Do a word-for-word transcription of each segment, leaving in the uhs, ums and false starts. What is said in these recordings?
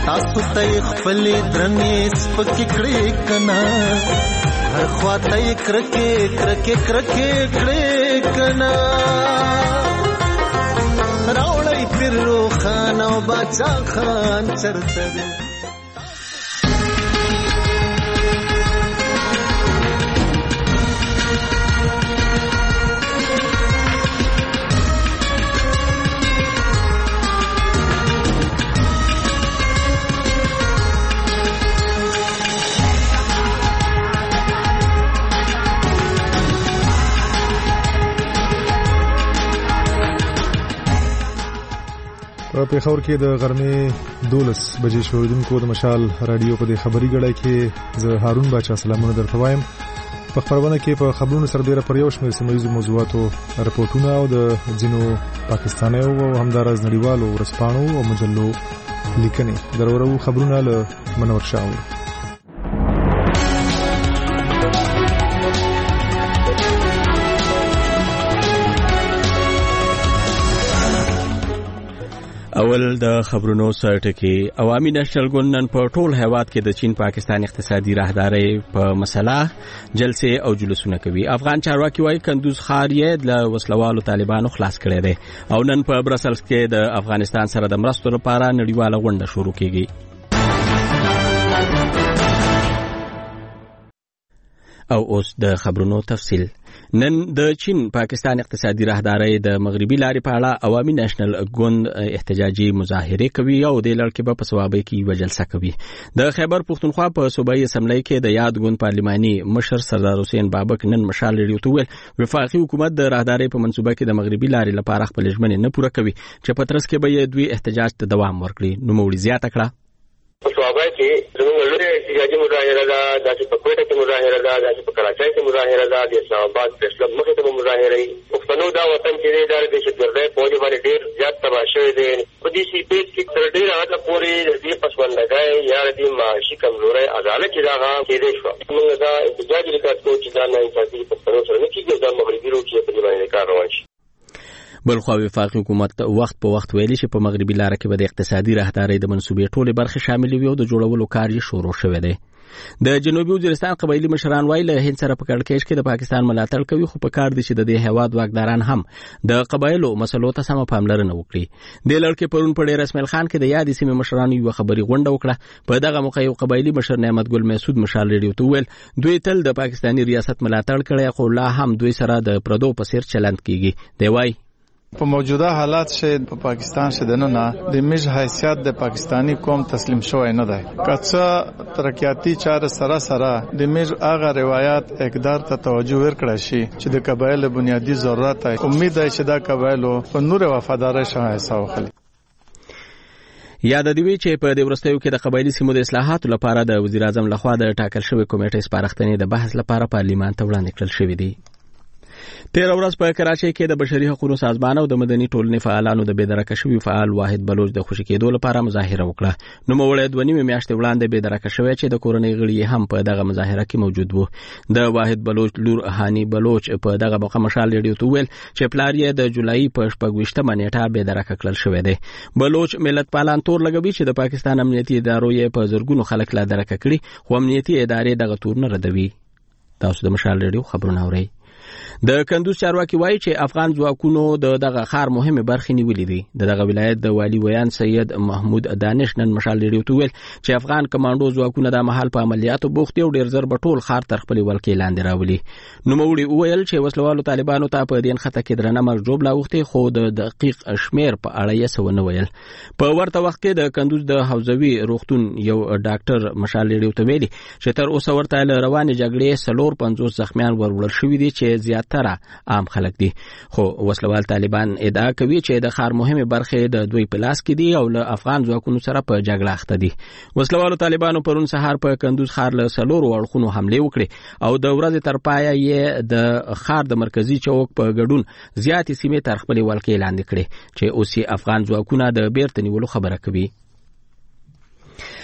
تاسو ته خپل درنې سپکې کړې کنا هر خواته کرکه کرکه کرکه کړې کنا راوړی پیرو خان او باچا خان چرته په پیښور کې د غرمې دولس بجې شوریدونکو د مشال رادیو په د خبري غړای کې زه هارون باچا سلامونه درته وایم. په خبرونه کې په خبرونو سره ډیره پر یو شمېر سیمه‌ییزو موضوعاتو راپورټونه او د ځینو پاکستانیو او همدارس نړیوالو ورځپاڼو او مجلو لیکنې درورو خبرونه له منور شاو. اول د خبرونو سرټکی عوامي نېشنل ګوند نن په ټول هیواد کې د چین پاکستان اقتصادي راهداري په مسله جلسې او جلوسونه کوي. افغان چارواکي وايي کندوز ښار یې د وسلوالو طالبانو خلاص کړی دی او نن په برسلز کې د افغانستان سره د مرستو لپاره نړیواله غونډه شروع کیږي. او اوس د خبرونو تفصیل. نن د چین پاکستان اقتصادي راهداري د مغربي لارې په اړه عوامي نېشنل ګوند احتجاجي مظاهره کوي او د لړ کې په سوابي کې یو جلسه کوي. د خیبر پختونخوا په صوبایي اسمبلی کې د یاد ګوند پارلماني مشر سردار حسین بابک نن مشال لري تو ویل وفاقي حکومت د راهداري په منصوبه کې د مغربي لارې لپاره خپل ژمنې نه پوره کوي چې په ترڅ کې به دوی احتجاج ته دوام ورکړي. نو موړي زیاته کړه په صوابای کې زموږ لوري احتجاجي مظاهره ده، داسې په کوټه کې مظاهره ده، داسې په کراچۍ کې مظاهره ده، د اسلام آباد پریس کلب مخې ته مظاهره وي. پښتنو دا وطن چې دی دا د دهشتګردۍ په وجه باندې ډېر زیات تباه شوی دی. په دې سی پیج کې تر ډېره حده پورې د دې پسوندګۍ یا د دې معاشي کمزورۍ عدالت چې دا هغه کېدی شوه. موږ دا احتجاج ریکارډ کوو چې دا ناانصافي پښتنو سره نه کېږي او دا مغربي روح چې په دې باندې کار روان شي. بلخو وفاقي حکومت وخت په وخت ویلي چې په مغربي لار کې به د اقتصادي راهداري د منصوبې ټولې برخې شامل وي او د جوړولو کار یې شروع شوی دی. د جنوبي وزیرستان قبایلی مشران وایي له هند سره په کړکېچ کې د پاکستان ملاتړ کوي، خو په کار دي چې د دې هیواد واکداران هم د قبایلو مسلو ته سم پاملرنه وکړي. د لړ کې پرون په ډېر اسماعیل خان کې د یادې سیمې مشرانو یو خبري غونډه وکړه. په دغه موقع یو قبایلی مشر نعمت ګل محسود مشال لري تو ویل دوی تل د پاکستاني ریاست ملاتړ کړي خو لا هم دوی سره د پردو په سیر چلند کیږي. دی وایي په موجوده حالات شه په پاکستان شه دنه د میج حیثیت د پاکستانی قوم تسلیم شوی نه دی. کڅه ترقیاتی چاره سره سره د میج هغه روایت اقدار ته توجه ورکړی شي چې د قبایل بنیادی ضرورت دی. امید دی چې دا قبایلو په نور وفادار شوه حساب خلی. یاد دی چې په د ورستیو کې د قبایلی سیمو د اصلاحاتو لپاره د وزیر اعظم لخوا د ټاکل شوی کمیټې سپارښتنې د بحث لپاره پارلیمان ته وړاندې کړل شوې دي. تیر ورځ په کراچۍ کې د بشري حقوقو سازمان او د مدني ټولنې فعالانو د بېدرکه شوي فعال واحد بلوچ د خوشي کېدو لپاره مظاهره وکړه. نوموړی دوه نیمې میاشتې وړاندې بېدرکه شوی چې د کورنۍ غړي هم په دغه مظاهره کې موجود وو. د واحد بلوچ لور هاني بلوچ په دغه موقع مشال ریډیو ته ویل چې پلار یې د جولای په شپږویشتمه نیټه بېدرکه کړل شوی دی. بلوچ ملت پالان تور لګوي چې د پاکستان امنیتي ادارو یې په زرګونو خلک لا درکه کړي خو امنیتي ادارې دغه تور نه ردوي. تاسو د مشال ریډیو خبرونه اورئ. د کندوز چارواکي وایي چې افغان ځواکونو د دغه ښار مهمه برخې نیولې دي. د دغه ولایت د والی ویان سید محمود دانش نن مشال لري تو ویل چې افغان کمانډو ځواکونه د محل په عملیاتو بوخت او ډیر زر بټول ښار تر خپل ولکې لاندې راولي. نو موړي ویل چې وسلوالو طالبانو ته په دین خطه کې درنه مرجوب لاوختي خو د دقیق شمیر په اړه یې سونه ویل. په ورته وخت کې د کندوز د حوزوي روغتون یو ډاکټر مشال لري تو ویلي چې تر اوسه ورته روانه جګړې سلور پنځوس زخمیان ورول شوې دي چې زیاتره عام خلک دي. خو وسلوال طالبان ادعا کوي چې د ښار مهمه برخه د دوی په لاس کې دي او له افغان ځواکونو سره په جګړه اخته دي. وسلوالو طالبانو پرون سهار په کندوز ښار له سلور اړخونو حمله وکړه او د ورځې تر پایه یې د ښار د مرکزی چوک په ګډون زیاتې سیمې تر خپل ولکې لاندې کړې چې اوس افغان ځواکونه د بیرته نیولو خبره کوي.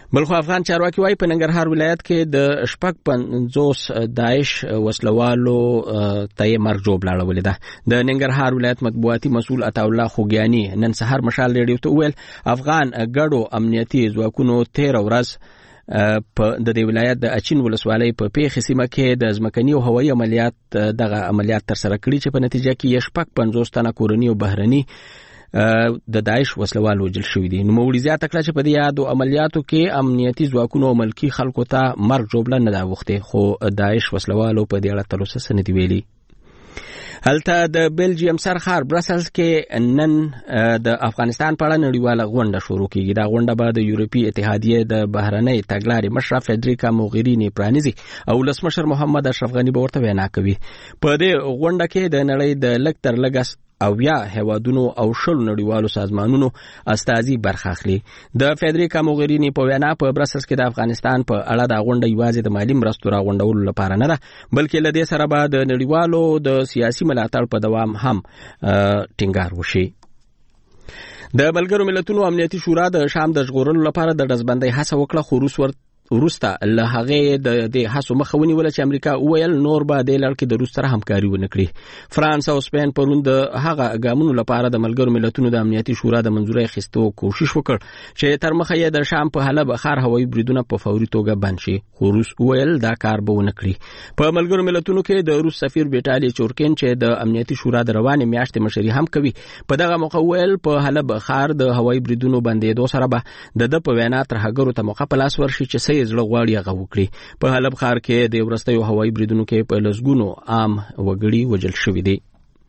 بلخو افغان چارواکي وايي په ننګرهار ولایت کې د شپږ پنځوس داعش وسلوالو ته مرګ جوړ لاړولې ده. د ننګرهار ولایت مطبوعاتي مسؤل عطا الله خوګیانی نن سحر مشال ریډیو ته ویل افغان ګډو امنیتي ځواکونو تیر ورځ په د دې ولایت د اچین ولسوالۍ په پیښې سیمه کې د ځمکني او هوایي عملیات دغه عملیات تر سره کړي چې په نتیجه کې یې شپږ پنځوس تنه کورني او بهرني د داعش وسلوال وژل شوي دي. نو مولوی زیاته کړه چې په دې یادو عملیاتو کې امنیتي ځواکونو او ملکي خلکو ته مرګ جوړه نه دا وخته، خو داعش وسلوالو په دې اړه تر اوسه څه نه دی ویلي. هلته د بلجیم سرخار برسلز کې نن د افغانستان په اړه نړیواله غونډه شروع کیږي. دا غونډه به د یورپی اتحادیې د بهرنۍ تګلارې مشر فدریکا موغرینی پرانیزي او ولسمشر محمد اشرف غنی به ورته وینا کوي. په دې غونډه کې د نړۍ د لږ تر لږه او یا هوادونو او شلو نړیوالو سازمانونو استازي برخه اخلي. د فدریکا موغرینی په وینا په برسلز کې د افغانستان په اړه د غونډه یوازې د مالی مرستو را غونډولو لپاره نه ده، بلکې له دې سره به د نړیوالو د سیاسي ملاتړ په دوام هم ټینګار وشي. د ملګرو ملتونو امنیتي شورا د شام د ژغورلو لپاره د ډزبندۍ هڅه وکړه، خو روس ورته وروسته له هغه د دې هڅو مخه ونیول چې امریکا وویل نور به د لړ کې د روس سره همکاري ونه کړي. فرانس او سپین پرون د هغه ګامونو لپاره د ملګرو ملتونو د امنیتي شورا د منځوري اخیستو کوشش وکړ چې تر مخه یې د شام په حلب ښار هوایي بریدونه په فوري توګه بند شي، خو روس وویل دا کار به ونه کړي. په ملګرو ملتونو کې د روس سفیر بیټالي چورکین چې د امنیتي شورا د روانې میاشتې مشري هم کوي په دغه موقع وویل په حلب ښار د هوایي بریدونو بندېدو سره به د د په وینا ترهګرو ته موقع په لاس ورشي چې زړه غواړي هغه وکړي. په حلب ښار کې د ورستیو هوایي بریدونو کې په لسګونو عام وګړي وژل شوي دي.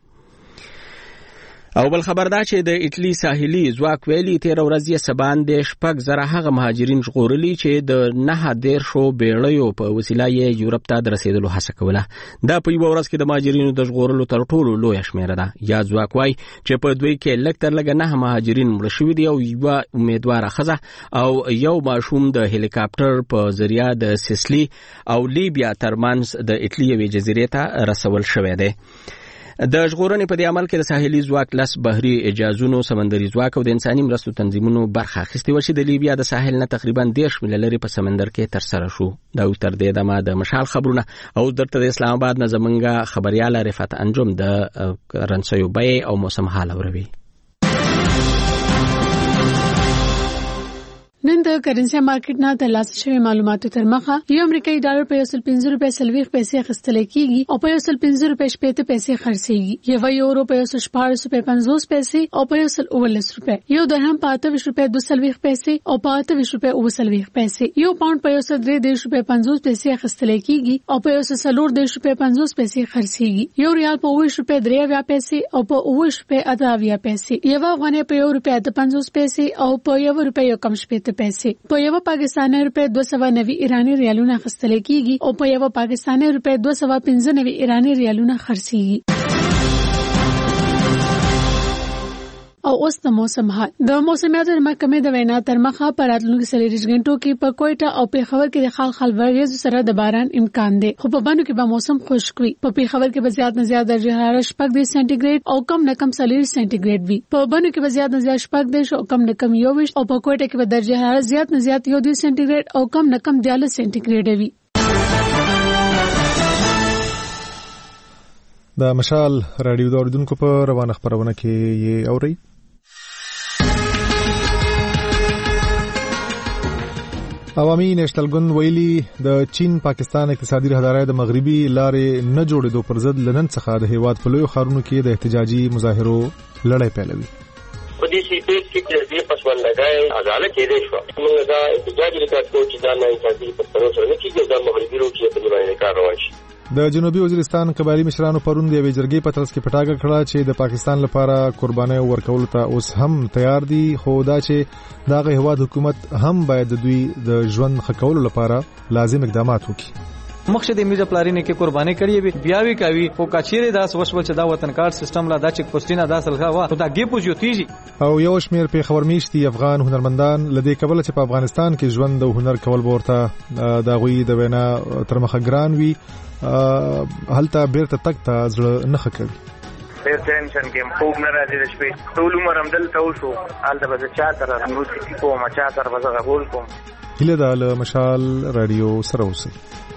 او بل خبر دا چې د ایټلی ساحلي ځواک ویلي تیر ورځ یې سبان د شپږ زره هغه مهاجرین ژغورلي چې د نه دیرشو بیړیو په وسیله یې یورپ ته د رسیدلو هڅه کوله. دا په یوه ورځ کې د مهاجرینو د ژغورلو تر ټولو لویه شمېره ده. یا ځواک وایي چې په دوی کې لږ تر لږه نه مهاجرین مړه شوي دي او یوه امیدواره ښځه او یو ماشوم د هلیکاپټر په ذریعه د سیسلی او لیبیا ترمنځ د ایټلی یوې جزیرې ته رسول شوی دی. د ژغورنې په دې عمل کې د ساحلي ځواک لس بحري اجازونو، سمندري ځواک او د انساني مرستو تنظیمونو برخه اخیستې وه چې د لیبیا د ساحل نه تقریبا دېرش میله لرې په سمندر کې ترسره شو. دا تر دې دمه د مشال خبرونه او درته د اسلام آباد نه زمونږ خبریاله رفعت انجم د کرنسیو بیې او موسم حال اوروي. نن د کرنسي مارکیټ نه د لاس شوی معلوماتو تر مخه یو امریکایي ډالر په یو سل پنځه روپۍ سلويخ پیسې اخیستل کېږي او په یو سل پنځه روپۍ شپېته پیسې خرڅېږي. یو یورو په یو سل شپاړس روپۍ پنځوس پیسې او په یو سل اوولس روپۍ. یو درهم په اته ویشت روپۍ دوه سلويخ پیسې او په اته ویشت روپۍ اوه سلويخ پیسې. یو پاونډ په یو سل درې دېرش روپۍ پنځوس پیسې اخیستل کېږي او په یو سل څلور دېرش روپۍ پنځوس پیسې خرڅېږي. یو ریال په اوه ویشت روپۍ درې اویا پیسې او په اوه ویشت روپۍ اته اویا پیسې. یو افغانۍ په یو روپۍ اته پنځوس پیسې او په یو روپۍ یو کم شپېته پیسې. په یو پاکستاني روپۍ دوه سوه نوي ایراني ریالونه اخیستل کېږي او په یو پاکستاني روپۍ دوه سوه پنځه نوي ایراني ریالونه خرڅېږي. او اوس د موسم حال. د موسمیاتو محکمې د وینا تر مخه په راتلونکو څلوېښت غنټو کې په کوټه او پیښور کې د خال خال ورېځو سره د باران امکان دی، خو په بانو کې به موسم خشک وي. په پیښور کې به زیات نه زیات درجه حرارت شپږ دېرش سانتي ګریډ او کم نه کم څلوېښت سانتي ګریډ وي. په بانو کې به زیات نه زیات شپږ دېرش او کم نه کم یو ویشت او په کوټه کې به درجه حرارت زیات نه زیات یو دېرش سانتي ګریډ او کم نه کم دیارلس سانتي ګریډ وي. د مشال رادیو د اوریدونکو په روانه خبرونه کې یې اورئ. عوامي نېشنل ګوند ویلي د چین پاکستان اقتصادي راهدارۍ د مغربي لارې نه جوړېدو پر ضد لنن څخه د هیواد په لویو ښارونو کې د احتجاجي مظاهرو لړۍ پیلوي. په دې سیټ کې د پسوندګۍ عدالت کې شو موږ دا احتجاج وکړو چې دا نه انصافي په پروسه نه کېږي دا مغربي روچې په دې باندې کار روان شي. د جنوبي وزیرستان قبایلی مشرانو پرون د یوې جرګې په ترڅ کې پټاګه کړه چې د پاکستان لپاره قرباني ورکول ته اوس هم تیار دي، خو دا چې دغه هیواد حکومت هم باید د دوی د ژوند ښه کولو لپاره لازم اقدامات وکړي. مخشد میجا پلارینه کې قرباني کړې وي بیا وی کوي او کچېره داس وشول چې دا وطن کار سیستم لا د چک پوسټینا داسل غوا او دا ګیپو جوتیږي. او یو شمیر په خبر میشتي افغان هنرمندان لدې کبل چې په افغانستان کې ژوند او هنر کول ورته د غوي د وینا تر مخه ګران وي هلته بیرته تک ته زړه نه خکوي. ډېر ټینشن کې خوب نه راځي د شپې ټول عمر هم دلته وشو هلته به چا سره موسیقي کوم چا سره به غول کوم. هله د مشال رادیو سره اوسئ.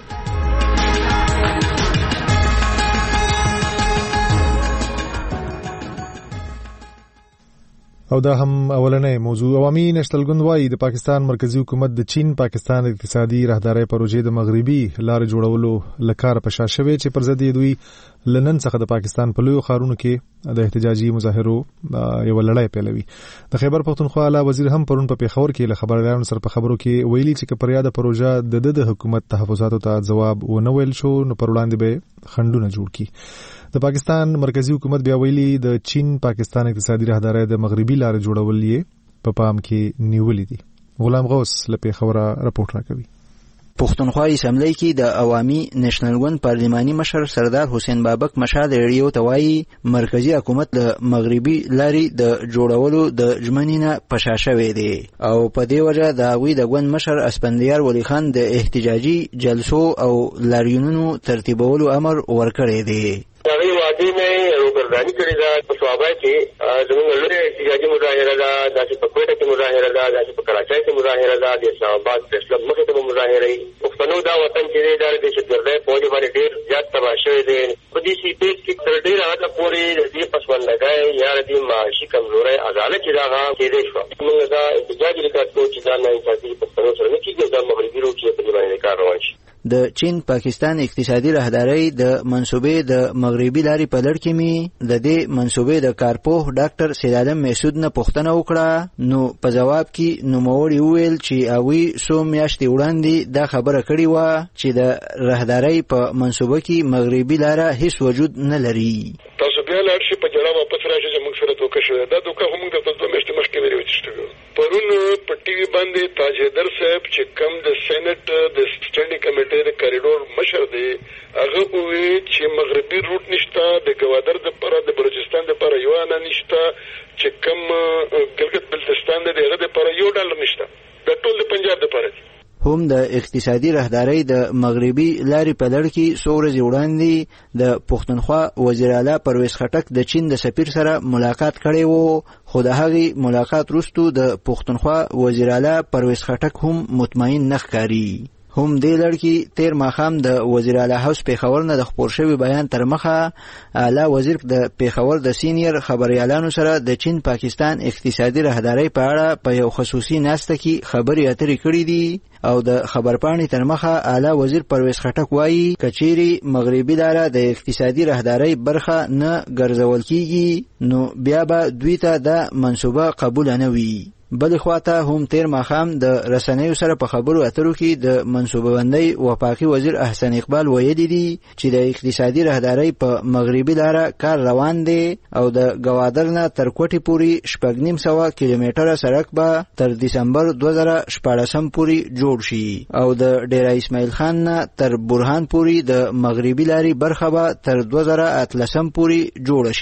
او دا هم اولنې موضوع. عوامي نشتلګوند وايي د پاکستان مرکزی حکومت د چین پاکستان اقتصادي راهداري پروژې د مغربي لارې جوړولو لکار په شا شوی چې پر ضد دوی لنن څخه د پاکستان په لوی خارونو کې د احتجاجي مظاهرو یو لړۍ پیلوي. د خیبر پختونخوا اعلی وزیر هم پرون په پیښور کې له خبريالانو سره په خبرو کې ویلي چې پر یاد پروژه د د حکومت تحفظاتو ته جواب ونه ویل شو نو پر وړاندې به خندونه جوړ کړي. د پاکستان مرکزی حکومت بیا ویلي د چین پاکستان اقتصادي راهداري د مغربي لارې جوړول یې په پام کې نیولې دي. غلام غوث له پیښوره راپورټ راکوي. پښتونخوا اسمبلی کې د عوامي نېشنل ګوند پارلماني مشر سردار حسین بابک مشال ریډیو ته وایي مرکزی حکومت د مغربي لارې د جوړولو د ژمنې په شا شوی دی او په دې وجه د هغوی د ګوند مشر اسپندیار ولی خان د احتجاجي جلسو او لاریونونو ترتیبولو امر ورکړی دی. هغه وادي نه روګردانی کړی دا په صوابای کې زموږ لوی احتجاجي مظاهره ده داسې په کوټه کې مظاهره ده داسې په کراچۍ کې مظاهره ده د اسلام آباد پریس کلب مخې ته مظاهره ای پښتنو دا وطن چې دا د شګردې فوج باندې ډیر زیات تباہ شوی دی. په دې سی پیج کې تر ډیر هغه پورې د پسوندګۍ یا د معاشي کمزوري عدالت چې دا کې دي شو موږ دا احتجاجي لیکات کو چې دا نه انصافي پښتنو سره نه کیږي دا مغربي روکي په دې باندې کار روان شي. د چین پاکستان اقتصادي راهداري د منسوبې د مغربي لارې په لړ کې می د دې منسوبې د کارپوه ډاکټر سیدعالم مسعود نه پوښتنه وکړه نو په جواب کې نوموړي وویل چې اوی سو میاشتې وړاندې دا خبره کړې و چې د راهداري په منسوبه کې مغربي لاره هیڅ وجود نه لري. تاسو بیا لاړ شئ په جواب واپس راشئ چې موږ سره دوکه شوې دا دوکه هم د دوه میاشتې مخکې ویل وشته. پرون په ټي وي باندې تاج حیدر صاحب چې کم د سېنات د سټینډینګ کمیټې د کریډور مشر دی هغه وویل چې مغربي روټ نشته د ګوادر د پاره د بلوچستان د پاره یو نه نشته چې کم ګلګت بلتستان د هغه د پاره یو ډالر نشته د ټول د پنجاب د پاره. هم د اقتصادي راهداري د مغربي لارې په لړ کې څو ورځې وړاندې د پښتونخوا وزیر اعلی پرویز خټک د چین د سفیر سره ملاقات کړی و خو د هغې ملاقات وروسته د پښتونخوا وزیر اعلی پرویز خټک هم مطمئن نه ښکاري. هم دې لړ کې تیر ماښام د وزیر اعلی هاوس پیښور نه د خپور شوي بیان تر مخه اعلی وزیر د پیښور د سینیر خبريالانو سره د چین پاکستان اقتصادي راهداري په اړه په یو خصوصي ناسته کې خبرې اترې کړې دي او د خبرپاڼې تر مخه اعلی وزیر پرویز خټک وایي کچيري مغربي لاره د اقتصادي راهداري برخه نه ګرځول کیږي نو بیا به دوی ته د منسوبه قبول نه وي. بل خواته هم تیر ماښام د رسنیو سره په خبرو اترو کې د منصوبه بندۍ وفاقي وزیر احسن اقبال ویلي دي چې د اقتصادي راهداري په مغربي لاره کار روان دی او د ګوادر نه تر کوټې پورې شپږ نیم سوه کیلومتره سړک به تر دسمبر دوه زره شپاړسم پورې جوړ شي او د ډیره اسماعیل خان نه تر برهان پورې د مغربي لارې برخه به تر دوه زره اتلسم پورې جوړه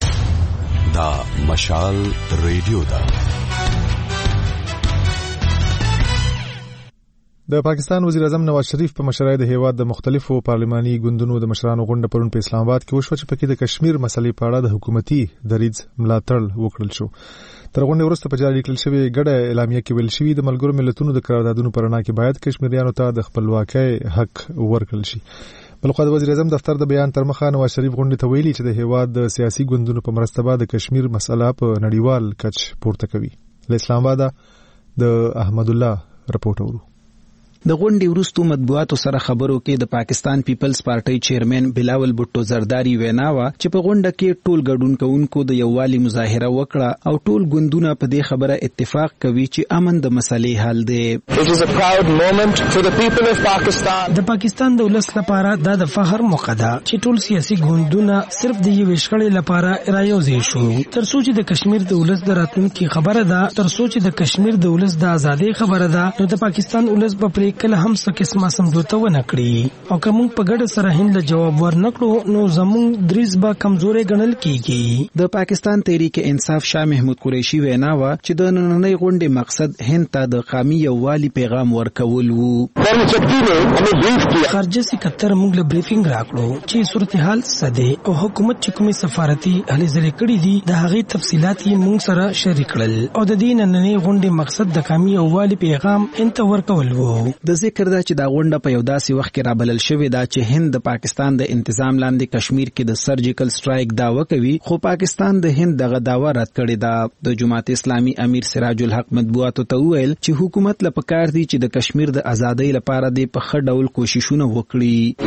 شي. دا مشال ریډیو دا د پاکستان وزیر اعظم نواز شریف په مشرۍ د هیواد د مختلفو پارلماني ګوندونو د مشرانو غونډه پرون په اسلام آباد کې وشوه چې پکې د کشمیر مسلې په اړه د حکومتي دریځ ملاتړ وکړل شو. تر غونډې وروسته په جاري کړل شوې ګډه اعلامیه کې ویل شوي د ملګرو ملتونو د قراردادونو په رڼا کې باید کشمیریانو ته د خپلواکۍ حق ورکړل شي. بلخو د وزیر اعظم دفتر د بیان تر مخه نواز شریف غونډې ته ویلي چې د هیواد د سیاسي ګوندونو په مرسته به د کشمیر مسله په نړیوال کچ پورته کوي. له اسلام آباد د احمد الله رپورټ اورو. د غونډې وروسته مطبوعاتو سره خبرو کې د پاکستان پیپلز پارټي چیرمن بلاول بوټو زرداری وینا وا چې په غونډه کې ټول ګډون کوونکو د یووالي مظاهره وکړه او ټول ګوندونه په دې خبره اتفاق کوي چې امن د مسلې حل دی. It is a proud moment for the people of Pakistan. د پاکستان د ولس لپاره دا د فخر موقع ده چې ټول سیاسي ګوندونه صرف د یو شخړې لپاره رايوځي شو تر څو چې د کشمیر د ولس د راتلونکي خبره ده تر څو چې د کشمیر د ولس د ازادۍ خبره ده نو د پاکستان ولس په کله هم څه قسمه سمجوته ونه کړي او کوم په ګډه سره هند له جواب ورنکړو نو زموږ دریز به کمزورې ګڼل کیږي. د پاکستان تحریک انصاف شاه محمود قریشي وینا و چې د نننۍ غونډې مقصد هند ته د قومي یووالي پیغام ورکول وو. خارجه سکرټر موږ له بریفینګ راکړو چې صورتحال څه دی او حکومت چې کومې سفارتي هلې ځلې کړې دي د هغې تفصیلات یې موږ سره شریک کړل او د دې نننۍ غونډې مقصد د قومي یووالي پیغام هند ته ورکول وو. د ذکر ده چې دا غونډه په یو داسې وخت کې رابلل شوې ده چې هند د پاکستان د انتظام لاندې کشمیر کې د سرجیکل سټرایک داوا کوي، خو پاکستان د هند دغه داوا رد کړې ده. د جماعت اسلامي امیر سراج الحق مطبوعاتو ته وویل چې حکومت له پکار دی چې د کشمیر د ازادۍ لپاره د په ښه ډول کوششونه وکړي.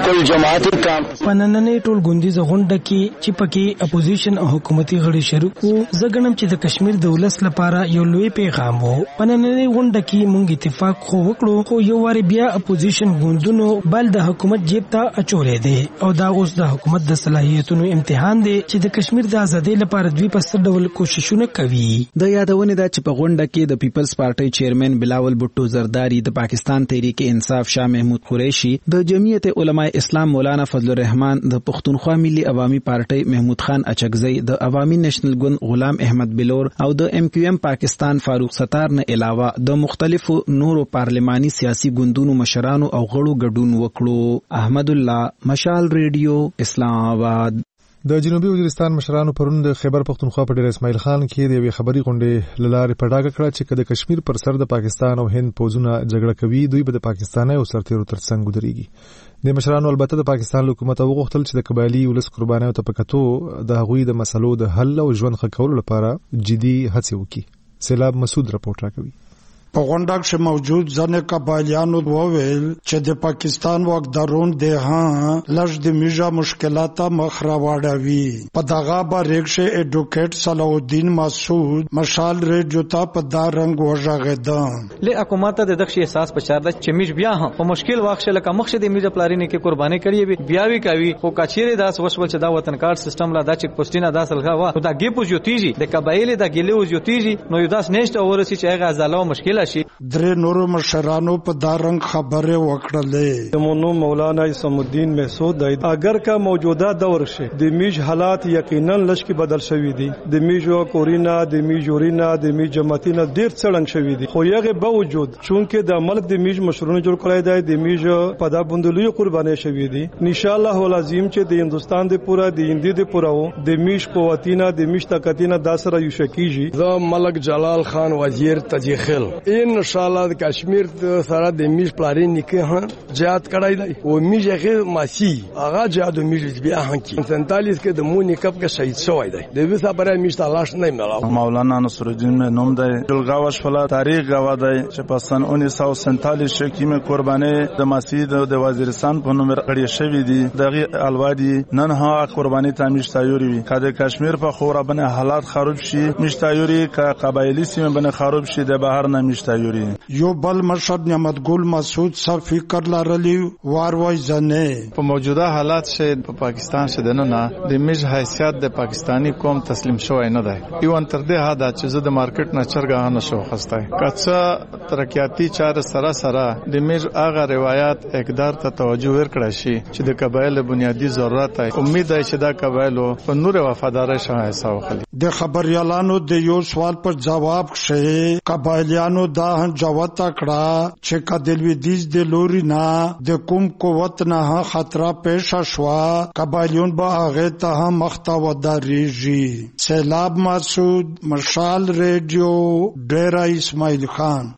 په نننۍ ټول ګوندیزه غونډه کې چې پکې اپوزیشن او حکومتي غړي شریک وو، زه ګڼم چې د کشمیر د ولس لپاره یو لوی پیغام وو. په نننۍ غونډه کې موږ اتفاق خو وکړو، خو یو واری بیا اپوزیشن ګوندونو بل د حکومت جیب ته اچولې دي او دا اوس د حکومت د صلاحیتونو امتحان دی چې د کشمیر د ازادۍ لپاره دوی په ستر ډول کوششونه کوي. د یادونه ده چې په غونډه کې د پیپلز پارټي چیرمن بلاول بھټو زرداری، د پاکستان تحریک انصاف شاه محمود قریشي، د جمعیت علماء اسلام مولانا فضل الرحمن، د پښتونخوا ملي عوامي پارټي محمود خان اچکزی، د عوامي نېشنل ګوند غلام احمد بلور او د ایم کیو ایم پاکستان فاروق ستار نه علاوه د مختلفو نورو پارلماني سیاسي ګوندونو مشرانو او غړو ګډون وکړو. احمد الله، مشال ریډیو، اسلام آباد. د جنوبي وزیرستان مشرانو پرون د خیبر پختونخوا په ډیر اسماعیل خان کې د یوې خبري غونډې لاره په ډاګه کړه چې د کشمیر پر سر د پاکستان او هند پوځونه جګړه کوي، دوی به د پاکستاني او سرتیرو ترڅنګ ودرېږي. د مشرانو البته د پاکستان حکومت وغوښتل چې د قبایلی ولس قربانیو ته پکاتو د هغوی د مسلو د حل او ژوند ښه کولو لپاره جدي هڅې وکړي. سیلاب مسعود راپورټ راکوي. په غونډه کې موجود ځنې قبایلیانو وویل چې د پاکستان واکدارون د ها لږ د میجا مشکلات مخ راوړوي. په دغه باندې چې اډوکیټ صلاح الدین مسعود مشال ریډیو ته په دا رنګ وژغېده. له حکومت د دغه احساس په چار د چمیش بیا هم په مشکل واخښه لکه مخشه د میجا پلارینه کې قرباني کړی وي بیا وی کوي خو کچېره داس وسول چې دا وطن کار سیستم لا د چک پوسټینه داس لغه وا دا ګیپو جوتیږي د قبایل د ګلیو جوتیږي نو یو داس نشته اورسي چې هغه ازاله مشکل درې نورو مشرانو په دا رنگ خبره وکړلې. مونو مولانا اسم الدین مسعود دی اگر کا موجوده دور شه د میج حالات یقینا لشکې بدل شوې دي، د میجو کورینا د میجورینا د میج جماعتینه ډیر څړنګ شوې دي، خو یغه باوجود چونکه د ملک د میج مشرونو جوړ کړای دی د میج په دا بندلوی قرباني شوې دي. ان شاء الله ولازم چې د هندستان د پورا د هندي د پورا د میج قوتینه د میج طاقتینه داسره یو شکیږي. زه ملک جلال خان وزیر تجیخل ان شاء الله د کشمیر سره د میج پلارین نکه ها جهاد کړای دی او میج هغه ماسی هغه جهاد میج بیا هان کی سنتالیس کې د مونی کپ کې شهید شوی دی د وسه برای میج تلاش نه ملاو. مولانا نصر الدین نوم دی جلګاوش فلا تاریخ گواه دی چې په سن انیس سو سنتالیس کې مې قرباني د ماسی د وزیرستان په نوم کړی شوی دی دغه الوادی نن ها قرباني ته میج تایوري وي کله کشمیر په خورا بنه حالات خراب شي میج تایوري کا قبایلی سیمه بنه خراب شي د بهر نه میج تایوري. یو بل مشر نعمت ګل مسعود څه فکر لرلی واروي ځنه په موجوده حالات چې په پاکستان شه دنه د میج حیثیت د پاکستانی قوم تسلیم شوی نه دی. ایوان تر دې حد چې زه د مارکیټ نه چرګه نه شو خسته کڅه ترقیاتی چار سره سره د میج هغه روایت اقدار ته توجه ورکړی شي چې د قبایل بنیادی ضرورت دی. امید ده چې دا قبایل په نور وفادار شوه حساب د خبريالانو د یو سوال پر جواب شې قبایلیانو دا جواب تکړه چې کدلوی دیز د لوري نه د کوم قوت نه خطر پیش شوا قبایلیون با هغه ته مخته ودارېږي. سیلاب مسعود، مشال ریډیو، ډیرا اسماعیل خان.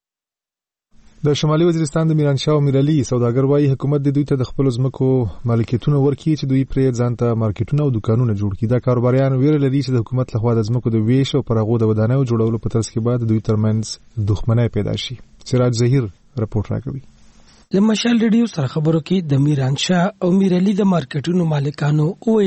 د شمالي وزیرستان د میرانشاه او میرعلي سوداګر وايي حکومت د دوی ته د خپل ځمکو مالکیتونه ورکړي چې دوی پرې ځانته مارکیټونه او دکانونه جوړ کړي. دا کاروباریان ویره لري چې د حکومت لخوا د ځمکو د ویش او پرغو د ودانیو جوړولو په ترڅ کې بعد دوی ترمنځ دښمنۍ پیدا شي. سراج ظهیر رپورټ راکوي. لمشال ریډیو سره خبرو کې د میرانشاه او میرعلي د مارکیټونو مالکانو ویل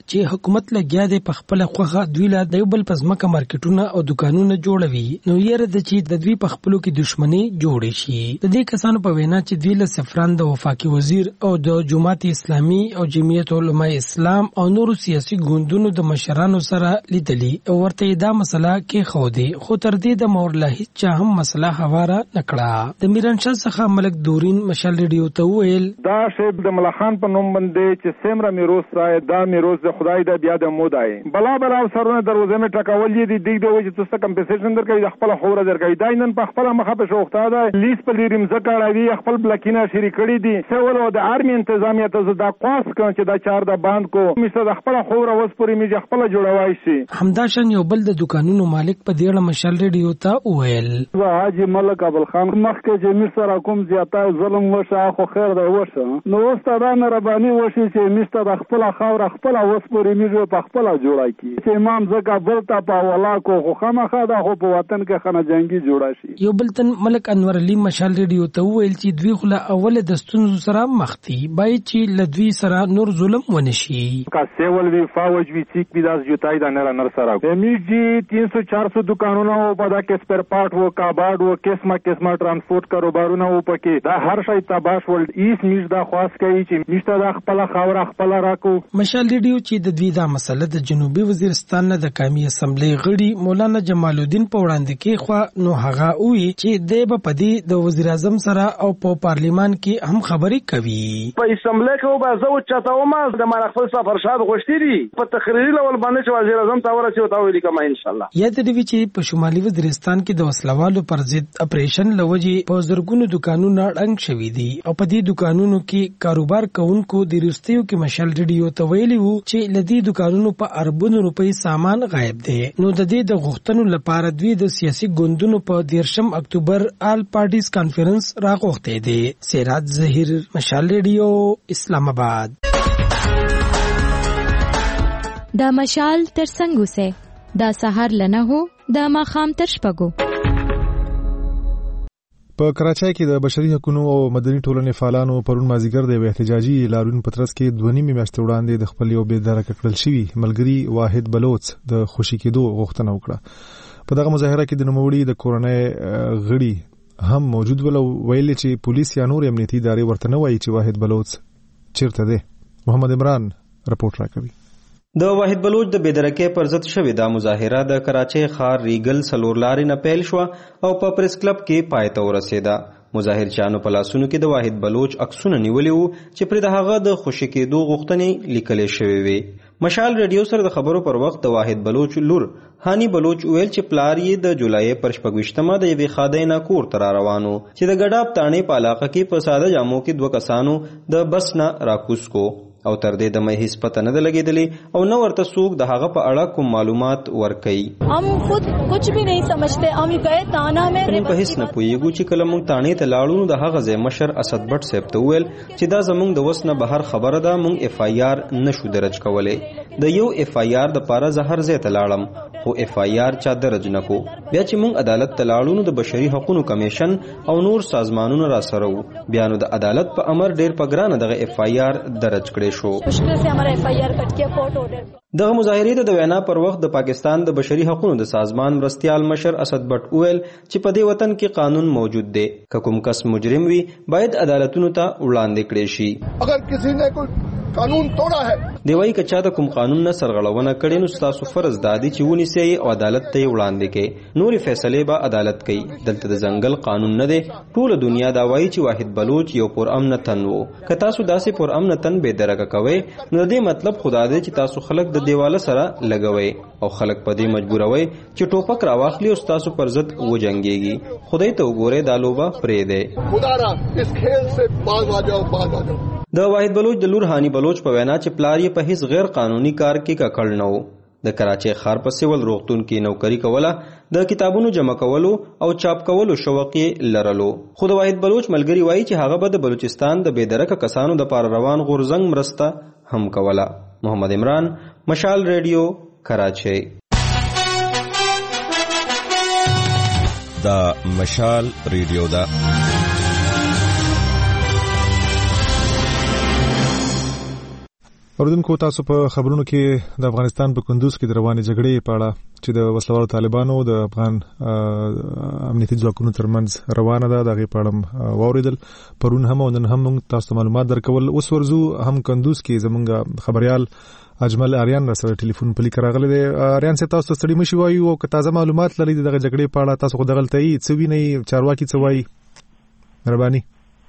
چې حکومت لګیا دی په خپل خوخه دوی لا د یو بل پزماکه مارکیټونه او دکانونه جوړوي نو یره د چې د دوی په خپلو کې دښمنی جوړې شي. د دې کسانو په وینا چې دوی له سفران د وفاقي وزیر او د جماعت اسلامي او جمعیت علماء اسلام او نورو سیاسي ګوندونو د مشرانو سره لیدلي او ورته دا مسله کې خو دی خو تر دې د مورله هیڅ هم مسله هواره نکړه. د میرانشاه څخه ملک دورین مشال ریډیو ته ویل دا شیب د ملخان په نوم باندې چې سیمره میروس را دا میروس د خدای د بیا د مودای بلا بلا سرونه دروازه می ټکول دي دیګ د وجه تاسو کمپنسیشن درکوي د خپل خوره درکوي دا نن په خپل مخه په شوخته ده لیس په لیریم زکاړوي خپل بلکینه شری کړی دي سوال او د آرمي انتظامیه ته دا قاس کوي چې دا چار د باند کو میسه د خپل خوره وس پوری می خپل جوړوي شي. همداشان یو بل د دکانونو مالک په دیړه مشال ریډیو ته ویل حاجی ملک ابل خان مخکې چې مستر کوم زیاته ظلم وشه خو خیر ده وشه نو واستاده ربانی وشي چې مستر خپل خاور خپل اوس پورې میږي په خپل جوړای کی چې امام زکه بلتا په ولا کو خو خامخا ده خو په وطن کې خنه جنگي جوړا شي. یو بل تن ملک انور علي مشال ریډیو ته ویل چې دوی خو له اول د ستونزو سره مخ دي بای چې لدوی سره نور ظلم ونشي کا سیول وی فوج وی چیک بي داس جوتای دا نه نر سره میږي تین سو چار سو دکانونه او په دا کې سپیر پارت وو کاباډ وو قسمه قسمه ترانسپورت کاروبارونه وو پکې دا هر شي تباش ول ایس میش دا خاص کوي چې میشته دا خپل خاور خپل راکو. مشال ریډیو چې د دوی دا مسله د جنوبي وزیرستان نه د قومي اسمبلی غړي مولانا جمال الدین په وړاندې کې خو نو هغه وی چې د په پدې د وزیر اعظم سره او په پارلیمان کې هم خبرې کوي. په اسمبلی کې به زه چاته ومه د مالخل سفر شاد غوښتي دي په تقریري لول باندې چې وزیر اعظم ته ورسېو تا ویلي کما ان شاء الله. یاد دی چې په شمالي وزیرستان کې د وسلوالو پر ضد اپریشن لوجي په زرګونو دکانونو ړنګ شوي دي او په دې دکانونو کې کاروبار کوونکو د ریستیو کې مشال ریډیو ته ویلي وو چې لدی دکانونو په اربونو روپۍ سامان غایب دي. نو د دې د غوښتنو لپاره دوی د سیاسي ګوندونو په دیرشم اکتوبر آل پارټیز کانفرنس راغوښتي دي. سراج ظهیر مشال ریډیو اسلام آباد. دا مشال تر څنګه سه دا سحر لنه هو دا ماخام تر شپګو. په کراچۍ کې د بشري حقوقو او مدني ټولنې فعالانو پرون مازیګر د احتجاجي لاریون پترس کې دوه نیمه میاشتې وړاندې د خپل یو بېداره کړل شوی ملګری واحد بلوچ د خوشی کېدو غوښتنه وکړه. په دغه مظاهره کې د نوموړي د کورنۍ غړي هم موجود ول او ویل چې پولیس یا نور امنیتي ادارې ورته نه وایي چې واحد بلوچ چیرته دی. محمد عمران رپورټ راکوي. د واحد بلوچ د بېدرکۍ پر ضد شوې دا مظاهره د کراچۍ ښار ریګل څلور لارې نه پیل شوه او په پریس کلب کې پای ته ورسېده. مظاهرچیانو په لاسونو کې د واحد بلوچ عکسونه نیولي وو چې پرې د هغه د خوشي کېدو غوښتنې لیکلې شوې وې. مشال ریډیو سره د خبرو پر وخت د واحد بلوچ لور هانی بلوچ ویل چې پلار یې د جولای پر شپږویشتمه د یوې خادۍ نه کور ته را روانو چې د ګډاب تاڼې په علاقه کې په ساده جامو کې دوه کسانو د بس نه راکوز کو او تر دې د مې هیڅ پته نه لګېدلې او نو ورته څوک د هغه په اړه کوم معلومات ورکړي. हम खुद कुछ भी नहीं समझते हम गए ताना में موږ په هیڅ نه پوهیږو چې کله موږ تانې ته لاړو د هغه ځای مشر اسد بټ صاحب ته وویل چې دا زموږ د وس نه بهر خبره ده موږ اف آی آر نشو درج کولی. د یو اف آی آر د پاره زه هر ځای ته لاړم خو اف آی آر چا درج نکو. بیا چې موږ عدالت ته لاړو نو د بشري حقوقو کمیشن او نور سازمانونو را سره وو بیا نو د عدالت په امر ډیر په ګرانه دغه اف آی آر درج کړی شو. دغه مظاهرې د وینا پر وخت د پاکستان د بشري حقوقو د سازمان مرستیال مشر اسد بټ ویل چې په دې وطن کې قانون موجود دی که کوم کس مجرم وي باید عدالتونو ته وړاندې کړي شي. اگر کسی نے کوئی قانون توڑا ہے دی وایي که چا د کوم قانون نه سرغړونه کړې نو ستاسو فرض دادی چې ونیسئ او عدالت ته وړاندې کړئ. نورې فیصلې به عدالت کوي. دلته د ځنګل قانون نه دی. ټوله دنیا دا وایي چې واحد بلوچ یو پرامن تن وو. که تاسو داسې پرامن تن بې درکه کوئ نو د دې مطلب خدا دی چې تاسو خلک د دیواله سره لګوئ او خلک په دې مجبوروئ چې ټوپک راواخلي او ستاسو پر ضد وجنګېږي. خدای ته وګورئ دا لوبه پرېږدئ. خدا را اس کھیل سے باز آ جاؤ باز آ جاؤ. د واحد بلوچ د لور هانی بلوچ په وینا چې پلار یې په هیڅ غیر قانوني کار کې ککړ نه و. د کراچۍ ښار په سیول روغتون کې نوکری کوله. د کتابونو جمع کولو او چاپ کولو شوق یې لرلو. خو د واحد بلوچ ملګری وایي چې هغه به د بلوچستان د بېدرکه کسانو د پاره روان غورځنګ مرسته هم کوله. محمد عمران مشال ریډیو کراچۍ. دا مشال ریډیو دا اوردونکو تاسو په خبرونو کې د افغانستان په کندوز کې د روانې جګړې په اړه چې د وسلوالو طالبانو د افغان امنیتي ځواکونو ترمنځ روانه ده دغه په اړه واوریدل. پرون هم او نن هم تاسو معلومات درکول. اوس ورزو هم کندوز کې زمونږ خبريال اجمل آریان را سره ټلیفون په لیک راغلی دی. آریان سه تاسو ستړي مشي وایو او که تازه معلومات لري دغه جګړې په اړه تاسو خو دغلته یې څه وینئ چارواکي څه وایي مهرباني.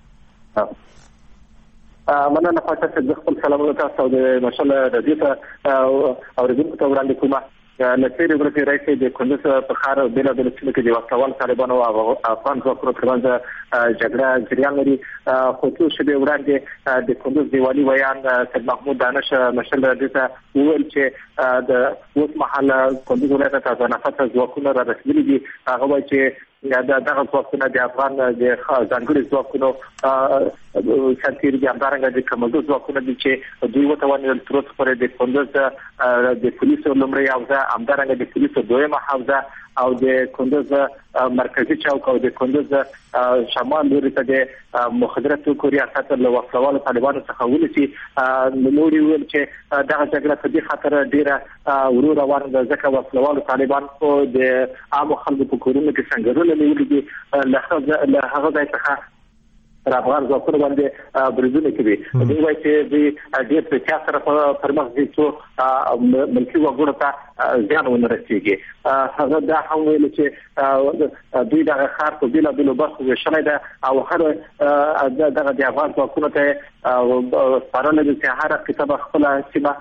مننه خاطر چې خپل سلامونه تاسو د مشال رضیت او رضیت ته وړاندې کومه لکه ورته راځي د کندوز په خار بلا بل چې کې د وسوال طالبانو او افغان ځواکونو ترمنځ جګړه جریان لري. خو څو شپې وړاندې د کندوز دیوالي ویان سید محمود دانش مشال رضیت وویل چې د اوس مهال کندوز ولایت ته ځنافت ځواکونه را رسیدلي دي. هغه وایي چې یا دا دغه ځواکونه د افغان د ځانګړي ځواکونو سرتیر دي همدارنګه د کمزور ځواکونه دي چې دوی وتوانېدل تر اوسه پورې د کندوز د پولیسو لومړۍ حوزه همدارنګه د پولیسو دویمه حوزه او د کندوز مرکزی چوک او د کندوز شمال لوري ته د مخدره توکو ریاست له وسلوالو طالبانو څخه ونیسي. نوموړي ویل چې دغه جګړه په دې خاطر ډیره ورو روانه ده ځکه وسلوالو طالبان خو د عامو خلکو په کورونو کې څنګهونه نیولي دي له هغه ځای څخه تر افغان ځواکونو باندې بریدونه کوي. دوی وایي چې دوی ډېر په چا سره پر مخ ځي څو ملکي وګړو ته زیان ونه رسېږي. هغه دا هم ویل چې دوی دغه ښار په بېلابېلو برخو ویشلی ده او هر دغه د افغان ځواکونو ته سپارلی ده چې هره قطعه به خپله سیمه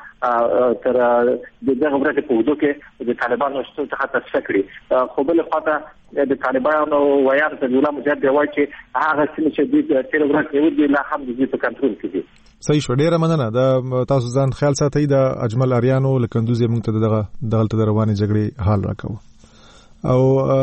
تر د دغه ورځې په اوږدو کې د طالبانو شتون څخه تصفیه کړي. خو بلې خواته د طالبانو ویان سمیع مجاهد دی وایي چې هغه سیمې چې دوی تېره ورځ نیولي دي لا هم د دوی په کنټرول کې دي. صحیح شو. ډیره مننه. دا تاسو ځان خیال ساتئ. د اجمل آریانو له کندوز یې موږ ته دغه دغلته د روانې جګړې حال راکوه او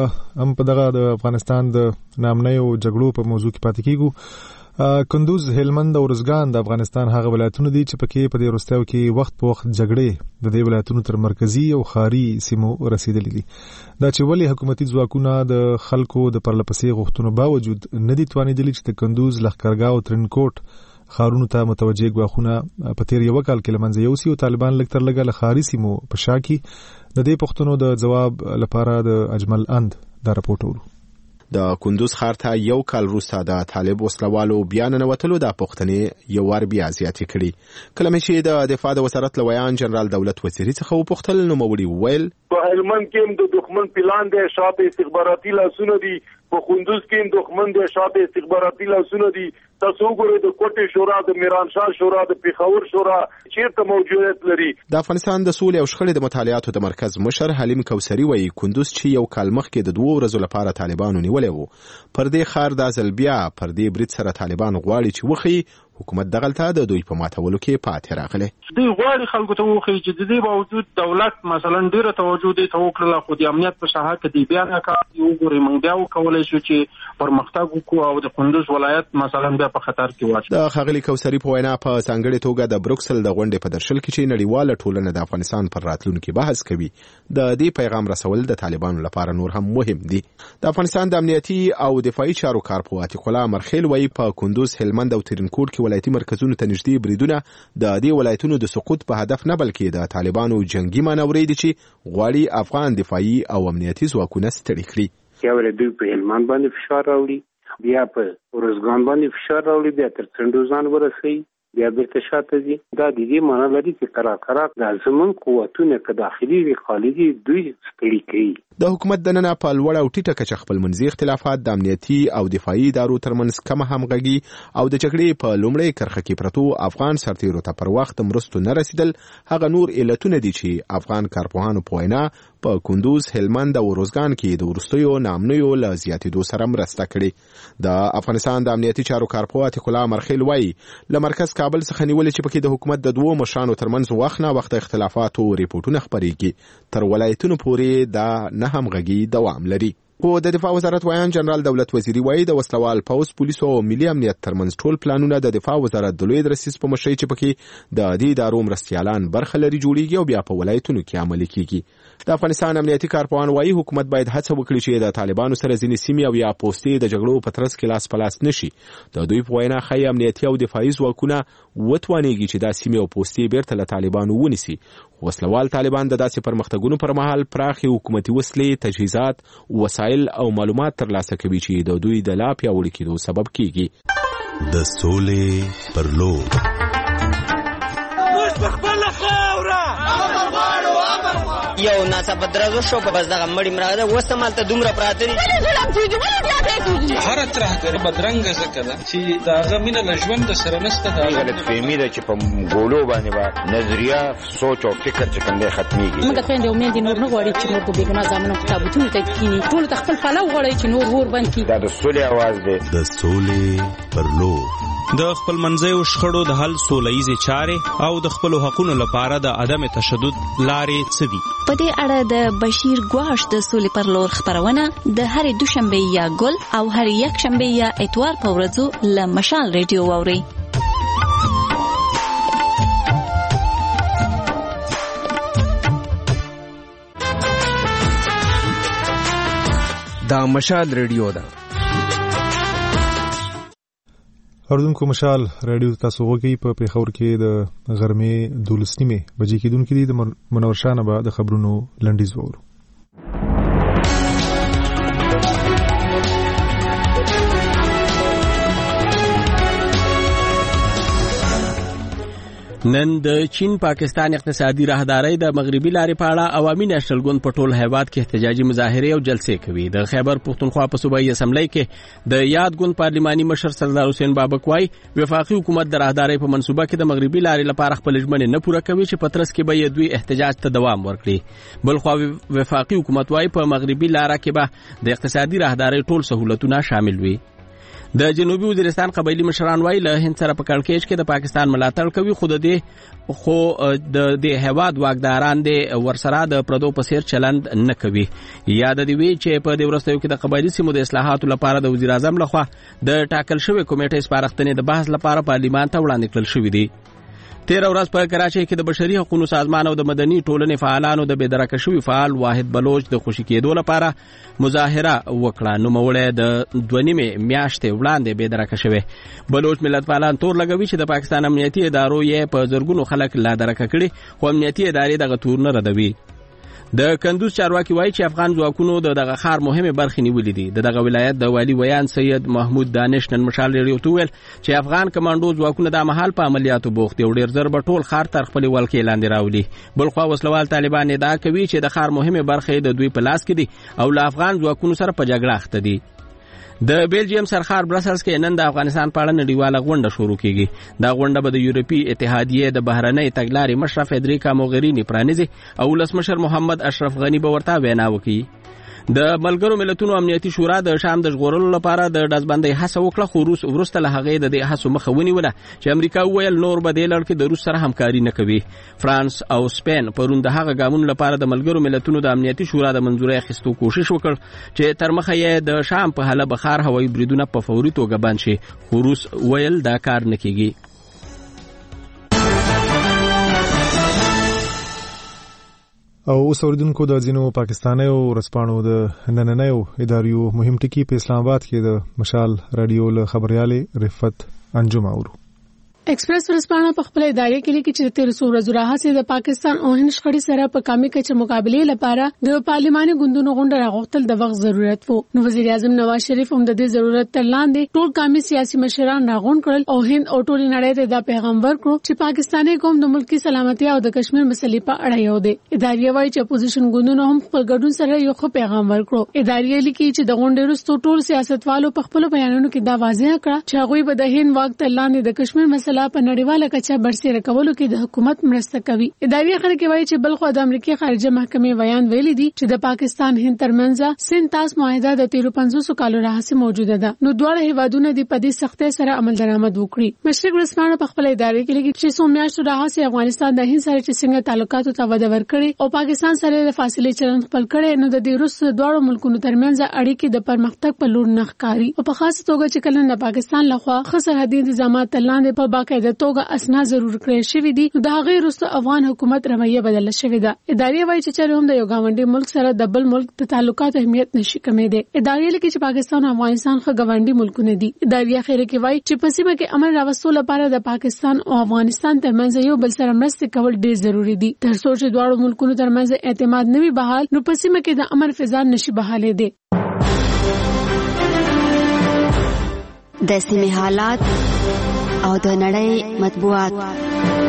هم په دغه د افغانستان د نامنیو جګړو په موضوع کې پاتې کیږو. کندوز، هلمند او ارزګان د افغانستان هغه ولایتونه دي چې پکې په دې وروستیو کې وخت په وخت جګړې د دې ولایتونو تر مرکزی او خاري سیمو رسیدلې دي. دا چې ولې حکومتي ځواکونه د خلکو د پرلپسې غوښتنو باوجود نه دي توانېدلي چې د کندوز، لښکرګاه او ترینکوټ خارونو ته متوجه غواخونه په تیر یو کال کې لمنځه یوسي او طالبان لږ تر لږه له خاري سیمو په شا کې د دې پوښتنو د جواب لپاره د اجمل اند دا راپورټ ورو. د کندوز ښار ته یو کال وروسته د طالب وسلوالو بیا ننوتلو د پوښتنې یو وار بیا زیاتې کړي. کله چې د دفاع د وزارت لویان جنرال دولت وزیري څخه وپوښتل نو نوموړي وویل په هلمند کې هم د دښمن پلان دی، شاته استخباراتي لاسونه دي. په کندوز کې هم دښمن دی، شاته استخباراتي لاسونه دي. تاسو وګورئ د کوټې شورا، د میرانشاه شورا، د پیښور شورا چیرته موجودیت لري. د افغانستان د سولې او شخړې د مطالعاتو د مرکز مشر حلیم کوثري وایي کندوز چې یو کال مخکې د دوه ورځو لپاره طالبانو نیولې وو، پر دې ښار د ځل بیا پر دې برید سره طالبان غواړي چې وخی حکومت دغلته د دوی په ماتولو کې پاتې راغلی. دوی غواړي خلکو ته وخی چې د دې باوجود دولت مثلا ډیره توجه دې ته وکړله خو د امنیت په ساحه کې دی بیا نه کار وګوري موږ بیا وکولای شو چې پرمختګ وکړو او د کندوز ولایت مثلا بیا په خطر کې واچو. د ښاغلي کوثري په وینا په ځانګړې توګه د بروکسل د غونډې په درشل کې چې نړیواله ټولنه د افغانستان پر راتلونکي بحث کوي د دې پیغام رسول د طالبانو لپاره نور هم مهم دي. د افغانستان د امنیتي او دفاعي چارو کارپو عتیق الله مرخیل وایي په کندوز، هلمند او ترینکوټ کې ولایتي مرکزونو ته نږدې بریدونه د دې ولایتونو د سقوط په هدف نه بلکې د طالبانو جنگي مانورې دي چې غواړي افغان دفاعي او امنیتي ځواکونه ستړي کړي. یا ولې دوی په هلمند باندې فشار راوړي، بیا په ارزګان باندې فشار راوړي، بیا تر څنډوزان ورسوي، بیا بیرته شاته ځي. دا د دې معنی لري چې قراقرات د زمون قوتونه که داخلي وي خارجي دوی ستړي کوي. د حکومت دننه په لوړه او ټیټه کچه خپل منځي اختلافات د امنیتي او دفاعي ادارو ترمنځ کم همغږي او د جګړې په لومړۍ کرښه کې پرتو افغان سرتیرو ته پر وخت مرستو نه رسیدل هغه نور علتونه دي چې افغان کارپوهانو په وینا په کندوز، هلمند او ارزګان کې د وروستیو نامنیو له زیاتېدو سره مرسته کړې. د افغانستان د امنیتي چارو کارپوه عتیق الله مرخیل وایي له مرکز کابل څخه نیولې چې پکې د حکومت د دوو مشرانو ترمنځ وخت نه وخت اختلافاتو ریپورتونه خپرېږي تر ولایتونو پورې دا نه همغږي دوام لري. خو د دفاع وزارت وایان جنرال دولت وزیری وایي د وسلوال پوز پولیسو او ملي امنیت ترمنځ ټول پلانونه د دفاع وزارت د لوی رئیس په مشرۍ چې پکې د دې ادارو مرستیالان برخه لري جوړیږي او بیا په ولایتونو کې عملي کیږي. د افغانستان امنیتي کارپوهان وایي حکومت باید هڅه وکړي چې د طالبانو سره ځینې سیمې او یا پوستې د جګړو په ترڅ کې لاس په لاس نشي. د دوی په وینا ښایي امنیتي او دفاعي ځواکونه وتوانیږي چې دا سیمې او پوستې بیرته له طالبانو ونیسي. وسلوال طالبان د داسې پرمختګونو پر مهال پراخې حکومتي وسلې، تجهیزات، وسایل او معلومات ترلاسه کوي چې د دوی د لا پیاوړي کېدو سبب کیږي. د سولې پر لور موږ خپل خاوره یو ناڅاپه درزو شو په بس دغه مړی مراده وسمال ته دومره پراته دي هر ترهګر بدرنګ زکه ده چې داغه مینه له ژوند سره نشته. دا غلط فهمي ده چې په ګولو باندې با نظریه سوچ او فکر چې کوم دی ختميږي. موږ خويندې امید دي نور نه غواړي چې نور په بیګنا ځامنو کتابونه ته کینی ټول خپل پلو غواړي چې نور ور باندې دا د سولې आवाज دی. د سولې پر لور د خپل منځیو شخړو د حل سولهییزې چارې او د خپلو حقونو لپاره د عدم تشدد لارې څه دي. په دې اړه د بشیر ګواش د سولې پر لور خبرونه د هرې دوشنبه یا ګل او هرې یک شنبه یا اتوار په ورځو له مشال ریډیو واورئ. دا مشال ریډیو ده. اردوونکو مشال رادیو تاسو وګورئ په پیښور کې د غرمې دولس نیمه بجې کېدونکې دي. د منور شاه نه به د خبرونو لنډیز وورو. نن د چین پاکستان اقتصادي راهدارۍ د مغربي لارې په اړه عوامي نېشنل ګوند په ټول هیواد کې احتجاجي مظاهرې او جلسې کوي. د خیبر پښتونخوا په صوبایي اسمبلی کې د یاد ګوند پارلماني مشر سردار حسین بابک وايي وفاقي حکومت د راهدارۍ په منصوبه کې د مغربي لارې لپاره خپل ژمنې نه پوره کوي چې په ترڅ کې به دوی احتجاج ته دوام ورکړي. بلخوا وفاقي حکومت وايي په مغربي لاره کې به د اقتصادي راهدارۍ ټول سہولتونه شامل وي. د جنوبي وزیرستان قبایلی مشران وايي له هند سره په کړکېچ کې د پاکستان ملاتړ کوي خو د دې خو د دې هواد واکداران دې ورسره د پردو په څیر چلند نه کوي. یاد دی وی چې په دې ورستیو کې د قبایلی سیمو د اصلاحاتو لپاره د وزیر اعظم لخوا د ټاکل شوی کمیټې سپارښتنې د بحث لپاره پارلیمان ته وړاندې کړل شوې دي. تیر ورځ په کراچۍ کې د بشري حقوقو سازمان او د مدني ټولنې فعالانو د بېدرکه شوي فعال واحد بلوچ د خوشي کېدو لپاره مظاهره وکړه. نوموړی د دوه نیمې میاشتې وړاندې بېدرکه شوی. بلوچ ملت پالان تور لګوي چې د پاکستان امنیتي ادارو یې په زرګونو خلک لا درکه کړي خو امنیتي ادارې دغه تور نه ردوي. د کندوز چارواکي وایي چې افغان ځواکونو د دغه ښار مهمه برخې نیولې دي. د دغه ولایت د والي ویان سید محمود دانش نن مشال ریډیو ته ویل چې افغان کمانډو ځواکونه د مهال په عملیاتو بوخت دي او ډېر زر به ټول ښار تر خپل ولکې لاندې راولي. بلخوا وسلوال طالبان ادعا کوي چې د ښار مهمه برخې د دوی په لاس کې دي او له افغان ځواکونو سره په جګړه اخته دي. د بیلجیم سرخار برسلز کې نن د افغانستان په اړه نړیواله غونډه شروع کیږي. دا غونډه به د یورپی اتحادیې د بهرنۍ تګلارې مشر فدریکا موغرینی پرانیزي او ولسمشر محمد اشرف غنی به ورته وینا وکړي. د ملګرو ملتونو امنیتي شورا د شام د ژغورلو لپاره د ډزبندۍ هڅه وکړه خو روس وروسته له هغې د دې هڅو مخه ونیوله چې امریکا وویل نور به دې لړ کې د روس سره همکاري نه کوي. فرانس او سپین پرون د هغه ګامونو لپاره د ملګرو ملتونو د امنیتي شورا د منظورۍ اخیستو کوشش وکړ چې تر مخه یې د شام په حله بخار هوایي بریدونه په فوري توګه بند شي خو روس ویل دا کار نه کیږي. او اوس اوریدونکو د ځینو پاکستانیو ورځپاڼو د نننیو اداریو مهم ټکي په اسلام آباد کې د مشال رادیو له خبريالې رفت انجم اورو. ایکسپریس ورځپاڼه په خپل ادارې کې لیکي چې تیر څو ورځې راهیسې د پاکستان او هند شخړې سره په کامي کچه مقابله لپاره د پارلماني ګوندونو غونډه راغوښتل د وخت ضرورت وو. نو وزیر اعظم نواز شریف هم د دې ضرورت تر لاندې ټول کامي سیاسي مشران راغونډ کړل او هند او ټول نړۍ ته دا پیغام ورکړ چې پاکستاني قوم د ملکی سلامتیا او د کشمیر مسلې په اړه یو دی. ادارې وايي چې اپوزیشن ګوندونو هم خپل ګډون سره یو ښه پیغام ورکړ. ادارې لیکي چې د غونډې وروسته ټول سیاستوالو په خپل بیانونو کې دا واضح کړه چې هغوی به د هند واک تر لاندې د کشمیر مسلې مسله په نړیواله کچه برسېره کولو کې د حکومت مرسته کوي. اداري خلک وایي چې بلخو د امریکای خارجه محکمې بیان ویلي دي چې د پاکستان هند ترمنځ سنتاس معاهده د تیرو پنځوسو کالو راهیسې موجوده ده. نو دواړه هیوادونه د پدې سختۍ سره عمل درآمد وکړي. مشرق ورځپاڼه په خپل ادارې کې لیکي چې څو میاشتو راهیسې افغانستان د هند سره چې څنګه تعلقاتو ته وده ورکړي او پاکستان سره د فاصلې چلند خپل کړي، نو د دې وروسته دواړو ملکونو ترمنځ اړیکې د پرمختګ په لور نه ښکاري او په خاصه توګه چې کله د پاکستان لخوا ښه سرحدي انتظامات لاندې په باقاعده توګه اسناد ضرور کړی شوي دي، نو د هغې وروسته افغان حکومت رویه بدله شوې ده. ادارې وایي چې چېرې هم د یو ګاونډي ملک سره د بل ملک د تعلقاتو اهمیت نشي کمېدی. ادارې لیکي چې پاکستان او افغانستان ښه ګاونډي ملکونه دي. ادارې اخر کې وایي چې په سیمه کې امن راوستلو لپاره د پاکستان او افغانستان ترمنځ یو بل سره مرسته کول ډېر ضروری دي. تر څو چې دواړو ملکونو ترمنځ اعتماد نوي بحال، نو په سیمه کې د امن فضا نشي بحالې دي. د سیمې حالات او د نړۍ مطبوعات.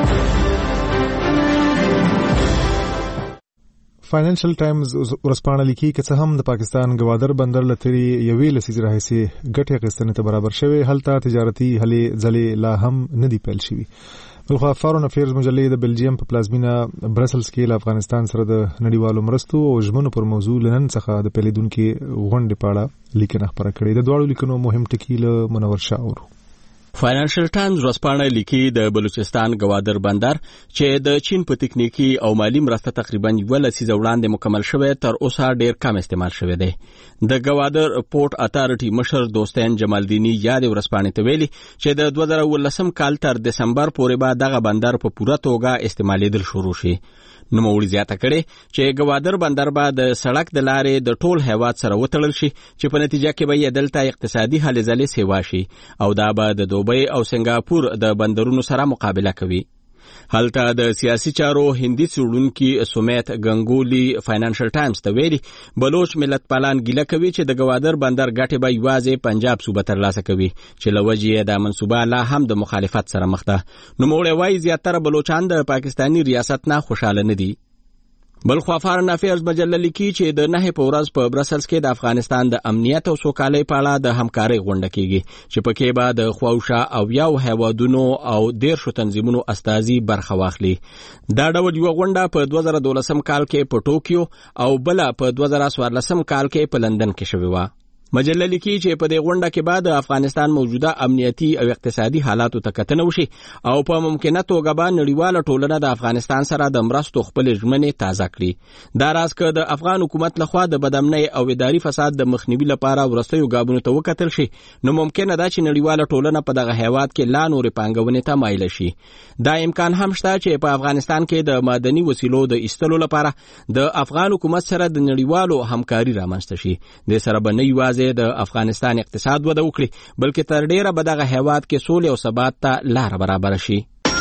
فاینانشل ټایمز ورځپاڼه لیکي چې څه هم د پاکستان ګوادر بندر لتري یوې لسیزې راهیسې ګټې اخیستنې ته برابر شوی، هلته تجارتي هلې ځلې لا هم نه دي پیل شوي. بلخو فارن افیرز مجلې د بلجیم په پلازمینه برسلز کې له افغانستان سره د نړیوالو مرستو او ژمنو پر موضوع لنن څخه د پیلیدونکو غونډې په اړه لیکنه خپره کړې. د دواړو لیکنو مهم ټکي له منور شاه اورو. فاینانشل ټایمز ورځپاڼه لیکي د بلوچستان ګوادر بندر چې د چین په تکنیکی او مالی مرسته تقریبا یو لسیزه وړاندې مکمل شوی، تر اوسه ډیر کم استعمال شوی دی. د ګوادر پورت اتارټي مشر دوستین جمالدینی یاد ورځپاڼې ته ویلي چې د دوه زره ولسم کال تر دسمبر پورې به دغه بندر په پوره توګه استعمالیدل شروع شي. نوموړي زیاته کړې چې ګوادر بندر به د سړک د لارې د ټول هیواد سره وتړل شي چې په نتیجه کې به یې دلته اقتصادي هلې ځلې سیوا شي او دا به د دوبۍ او سنگاپور د بندرونو سره مقابله کوي. هلته د سیاسي چارو هندي څېړونکي سمیت ګنگولی فاینانشل ټایمز ته ویلي بلوچ ملت پالان ګیله کوي چې د ګوادر بندر ګټې به یوازې پنجاب صوبه ترلاسه کوي چې له وجې یې دا منصوبه لا هم د مخالفت سره مخ ده. نوموړی وایي زیاتره بلوچان د پاکستاني ریاست نه خوشحاله نه دي. بلخو فارن افیرز مجله لیکي چې د نهه په ورځ په برسلز کې د افغانستان د امنیت او سوکالۍ په اړه د همکارۍ غونډه کیږي چې پکې به د خواوشا او یو هیوادونو او دیرشو تنظیمونو استازي برخه واخلي. دا ډول یو غونډه په دوه زره دولسم کال کې په ټوکیو او بل په دوه زره څوارلسم کال کې په لندن کې شوې و. مجله لیکي چې په دې غونډه کې بعد افغانستان موجوده امنیتي او اقتصادي حالاتو ته کتنه وشي او په ممکنه توګه به نړیواله ټولنه د افغانستان سره د مرستو خپل ژمنې تازه کړي. دا راز که د افغان حکومت لخوا د بدامنۍ او اداري فساد د مخنیوي لپاره ورستیو ګابونو ته وکتل شي، نو ممکنه ده چې نړیواله ټولنه په دغه هیواد کې لا نورې پانګونې ته مایله شي. دا امکان هم شته چې په افغانستان کې د معدني وسیلو د ایستلو لپاره د افغان حکومت سره د نړیوالو همکاري رامنځته شي. د سره به نه یوازې د افغانستان اقتصاد وده وکړي بلکې تر ډیره به دغه هیواد کې سولې او ثبات ته لار برابر شي.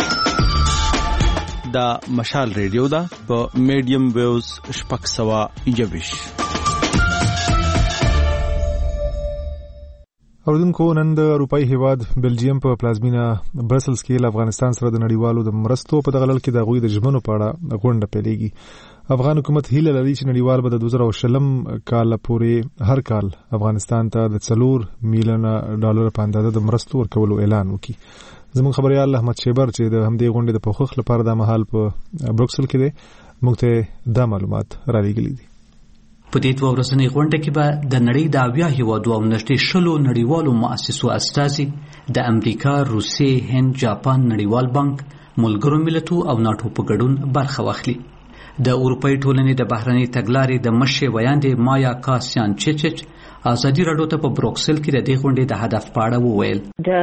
دا مشال ریډیو ده په میډیم ویوز شپږ سوه یوویش. اوردونکو نن د اروپאי هیواد بلجیم په پلازمینه برسلز کې له افغانستان سره د نړیوالو د مرستو په دغه لړ کې د هغوی د ژمنو په اړه غونډه پیلېږي. افغان حکومت هیله لري چې نړیوال به د دوه زره شلم کال پورې هر کال افغانستان ته د څلور میلیونه ډالر په اندازه د مرستو ورکولو اعلان وکړي. زموږ خبريال احمد شیبر چې د همدې غونډې د پوښښ لپاره د مهال په بروکسل کې دی موږ ته دا معلومات را لېږلي دي. په دې دوه ورځنۍ غونډه کې به د نړۍ د اویا هیوادو او نږدې شلو نړیوالو مؤسسو استازي د امریکا، روسیې، هند، جاپان، نړیوال بانک، ملګرو ملتو او ناټو په ګډون برخه واخلي. د اروپאי ټولنې د بهرنۍ تګلارې د مشرې ویاندې مایا کاسیان چچچ ازادي راډیو ته په بروکسل کې د دې غونډې د هدف په اړه وویل.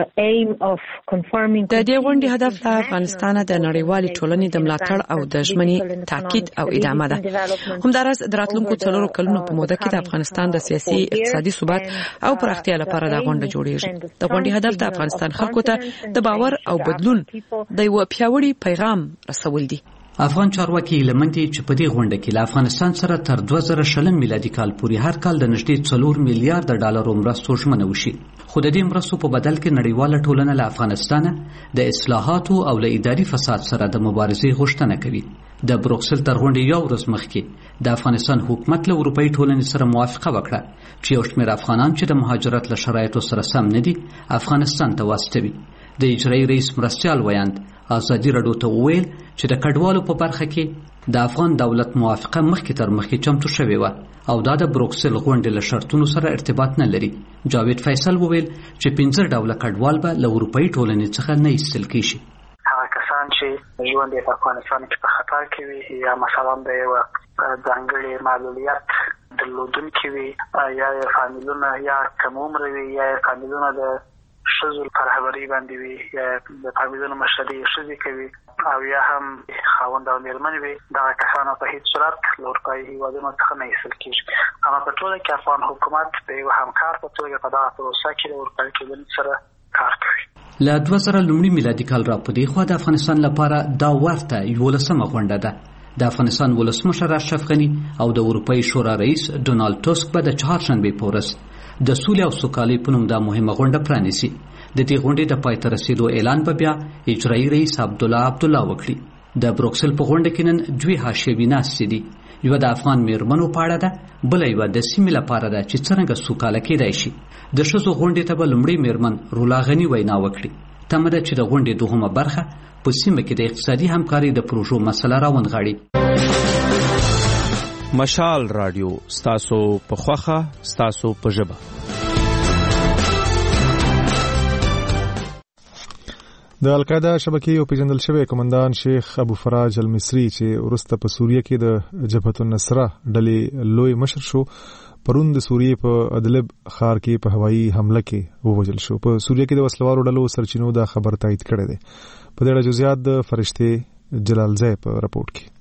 د دې غونډې هدف د افغانستان د نړیوالې ټولنې د ملاتړ او د ژمنې تاکید او ادامه ده. همداراز د راتلونکو څلورو کلونو په موده کې د افغانستان د سیاسي اقتصادي ثبات او پراختیا لپاره د غونډه جوړیږي. د غونډې هدف د افغانستان خلکو ته د باور او بدلون د یو پیاوړي پیغام رسول دي. افغان چارواکي لمندي چې په دې غونډه کې له افغانستان سره تر دوه زره شلم میلادي کال پورې هر کال د نږدې څلور میلیارډ ډالرو مرستو ژمنه وشي، خو د دې مرستو په بدل کې نړیواله ټولنه له افغانستان د اصلاحاتو او له اداري فساد سره د مبارزې غوښتنه کوي. د بروکسل تر غونډې یو ورځ مخکې د افغانستان حکومت له اروپאי ټولنې سره موافقه وکړه چې یو شمېر افغانان چې د مهاجرت له شرایطو سره سم نه دي افغانستان ته واستوي. د اجرایي رئیس مرستیال ویاند ازادي راډیو ته وویل چې د کډوالو په برخه کې د افغان دولت موافقه مخکې تر مخکې چمتو شوې وه او دا د بروکسل غونډې له شرطونو سره ارتباط نه لري. جاوید فیصل وویل چې پنځه ډوله کډوال به له اروپایي ټولنې څخه نه ایستل کیشي. هغه کسان چې ژوند یې په افغانستان کې په خطر کې وي یا مثلا د یو ځانګړي معلولیت درلودونکي وي یا فامیلونه یا کم عمر وي یا فامیلونه د ښځو پر رهبرۍ باندې وي یا د فامیلونو مشري ښځې کوي او یا هم خاوند او مېرمنې وي، دغه کسانو په هېڅ صورت له اروپایي هېوادونو څخه نه ایستل کېږي. اما په ټوله کې افغان حکومت د یو همکار په توګه په دغه پروسه کې د اروپایي کېدنې سره کار کوي. له دوه زره لومړي میلادي کال را په دې خوا د افغانستان لپاره دا ورته یولسمه غونډه ده. د افغانستان ولسمشر اشرف غني او د اروپایي شورا رئیس ډونالډ ټسک به د چهارشنبې په ورځ د سولې او سوکالۍ په نوم دا مهمه غونډه پرانیسي. د دې غونډې د پای ته رسیدو اعلان به بیا اجرایي رئیس عبدالله عبدالله وکړي. د بروکسل په غونډه کې نن دوی حاشیوي ناستې دي. یوه د افغان میرمنو په اړه ده، بله یوه د سیمې لپاره ده چې څرنګه سوکاله کېدای شي. د ښځو غونډې ته به لومړی میرمن رولا غني وینا وکړي. تمه ده چې د غونډې دوهمه برخه په سیمه کې د اقتصادي همکارۍ د پروژو مسله راونغاړي. مشال رادیو ستاسو په خوخه ستاسو په ژبه. د القاعده شبکې یو پیژندل شوی کمانډان شیخ ابو فراج المصری چې ورسته په سوریه کې د جبهت النصره ډلې لوی مشر شو، پرون د سوریه په ادلب ښار کې په هوایي حمله کې ووژل شو. په سوریه کې د وسلوارو ډلو سرچینو دا خبر تایید کړی دی. په دې اړه جزئیات د فرشته جلالزی په راپورټ کې.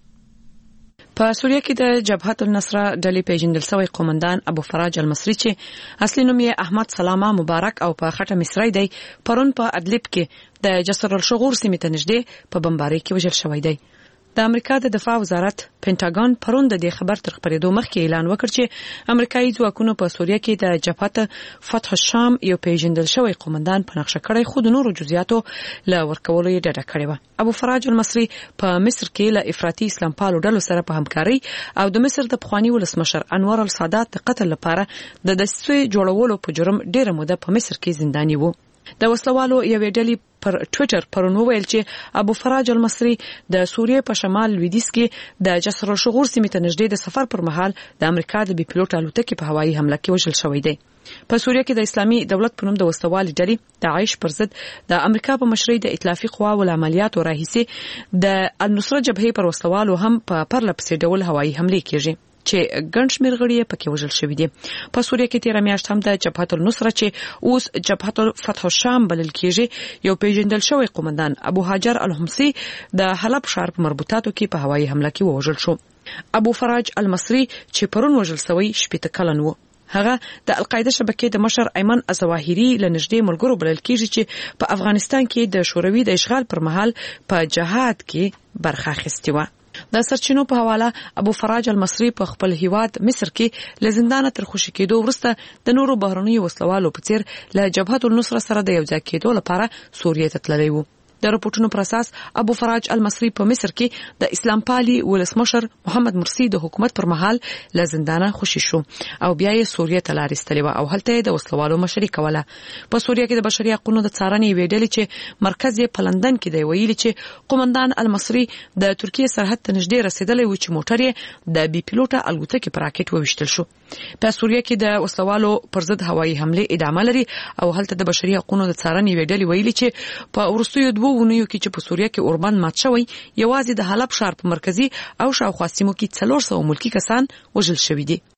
په سوریه کې د جبهت النصره ډلې پیژندل شوی قومندان ابو فراج المصری چې اصلي نوم یې احمد سلامه مبارک او په خټه مصری دی، پرون په ادلب کې د جسر الشغور سیمې ته نږدې په بمبارۍ کې وژل شوی دی. د امریکا د دفاع وزارت پینټاګون پرون د دې خبر تر خبرېدو مخکې اعلان وکړ چې امریکایي ځواکونو په سوریه کې د جبهت فتح الشام یو پیژندل شوی قومندان په نقشه کړی، خو د نورو جزئیاتو له ورکولو یې ډډه کړې وه. ابو فراج المصری په مصر کې له افراطي اسلام پالو ډلو سره په همکارۍ او د مصر د پخواني ولسمشر انور السادات د قتل لپاره د دسیسې جوړولو په جرم ډېره موده په مصر کې زنداني وو. د وسلوالو یوې ډلې پر ټوئیټر پرون وویل چې ابو فراج المصری د سوریې په شمال لویدیځ کې د جسر الشغور سیمې ته نږدې د سفر پر مهال د امریکا د بي پیلوټ الوتکې په هوایي حمله کې وژل شوی دی. په سوریه کې د اسلامي دولت په نوم د وسلوالي ډلې د عایش پر ضد د امریکا په مشرۍ د ائتلافي قواو له عملیاتو راهیسې د النصره جبهې پر وسلوالو هم په پرله پسې ډول هوایي حملې کېږي چې ګڼ شمېر غړي یې پکې وژل شوي دي. په سوریه کې تېره میاشت هم د جبهت النصره چې اوس جبهت فتح الشام بلل کېږي یو پیژندل شوی قومندان ابو هاجر الحمصي د حلب ښار په مربوطاتو کې په هوایي حمله کې ووژل شو. ابو فراج المصری چې پرون وژل شوی شپېته کلن و. هغه د القاعده شبکې د مشر ایمن الظواهري له نږدې ملګرو بلل کېږي چې په افغانستان کې د شوروي د اشغال پر مهال په جهاد کې برخه اخیستې وه. د سرچینو په حواله ابو فراج المصری په خپل هیواد مصر کې له زندانه تر خوشی کېدو وروسته د نورو بهرنیو وسلوالو په څیر له جبهت النصره سره د یو ځای کېدو لپاره سوریې ته تللی و. د راپورټونو پر اساس ابو فراج المصری په مصر کې د اسلام پالي ولسمشر محمد مرسی د حکومت پر مهال له زندانه خوشی شو او بیا یې سوریې ته لار ایستلې و او هلته د وسلوالو مشري کوله. په سوریه کې د بشري حقوقو د څارنې ویډلې چې مرکز یې په لندن کې دی ویلي چې قومندان المصری د ترکیه سرحد ته نږدې رسیدلی و چې موټر یې د بي پیلوټه الوتکې په راکټ وویشتل شو. په سوریه کې د وسلوالو پر ضد هوایي حمله ادامه لري او هلته د بشري حقوقو د څارنې ویډلې ویلي چې په ورستیو دوه ونیو کې چې په سوریه کې اوربند مات شوی یوازې د حلب ښار په مرکزي او شاوخوا سیمو کې څلور سوه ملکي کسان وژل شوي دي.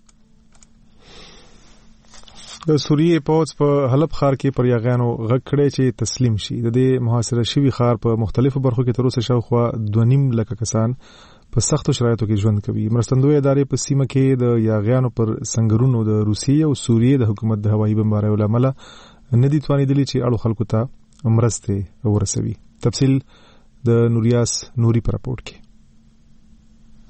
د سوریې پوځ په حلب ښار کې پر یاغیانو غږ کړی چې تسلیم شي. د دې محاصره شوي ښار په مختلفو برخو کې تر اوسه شاوخوا دوه نیم لکه کسان په سختو شرایطو کې ژوند کوي. مرستندوی ادارې په سیمه کې د یاغیانو پر سنگرونو د روسیې او سوریې د حکومت د هوایي بمباریو له امله نه دي توانېدلي چې اړو خلکو ته مرستې ورسوي. تفصیل د نوریاس نوري پر راپورټ کې.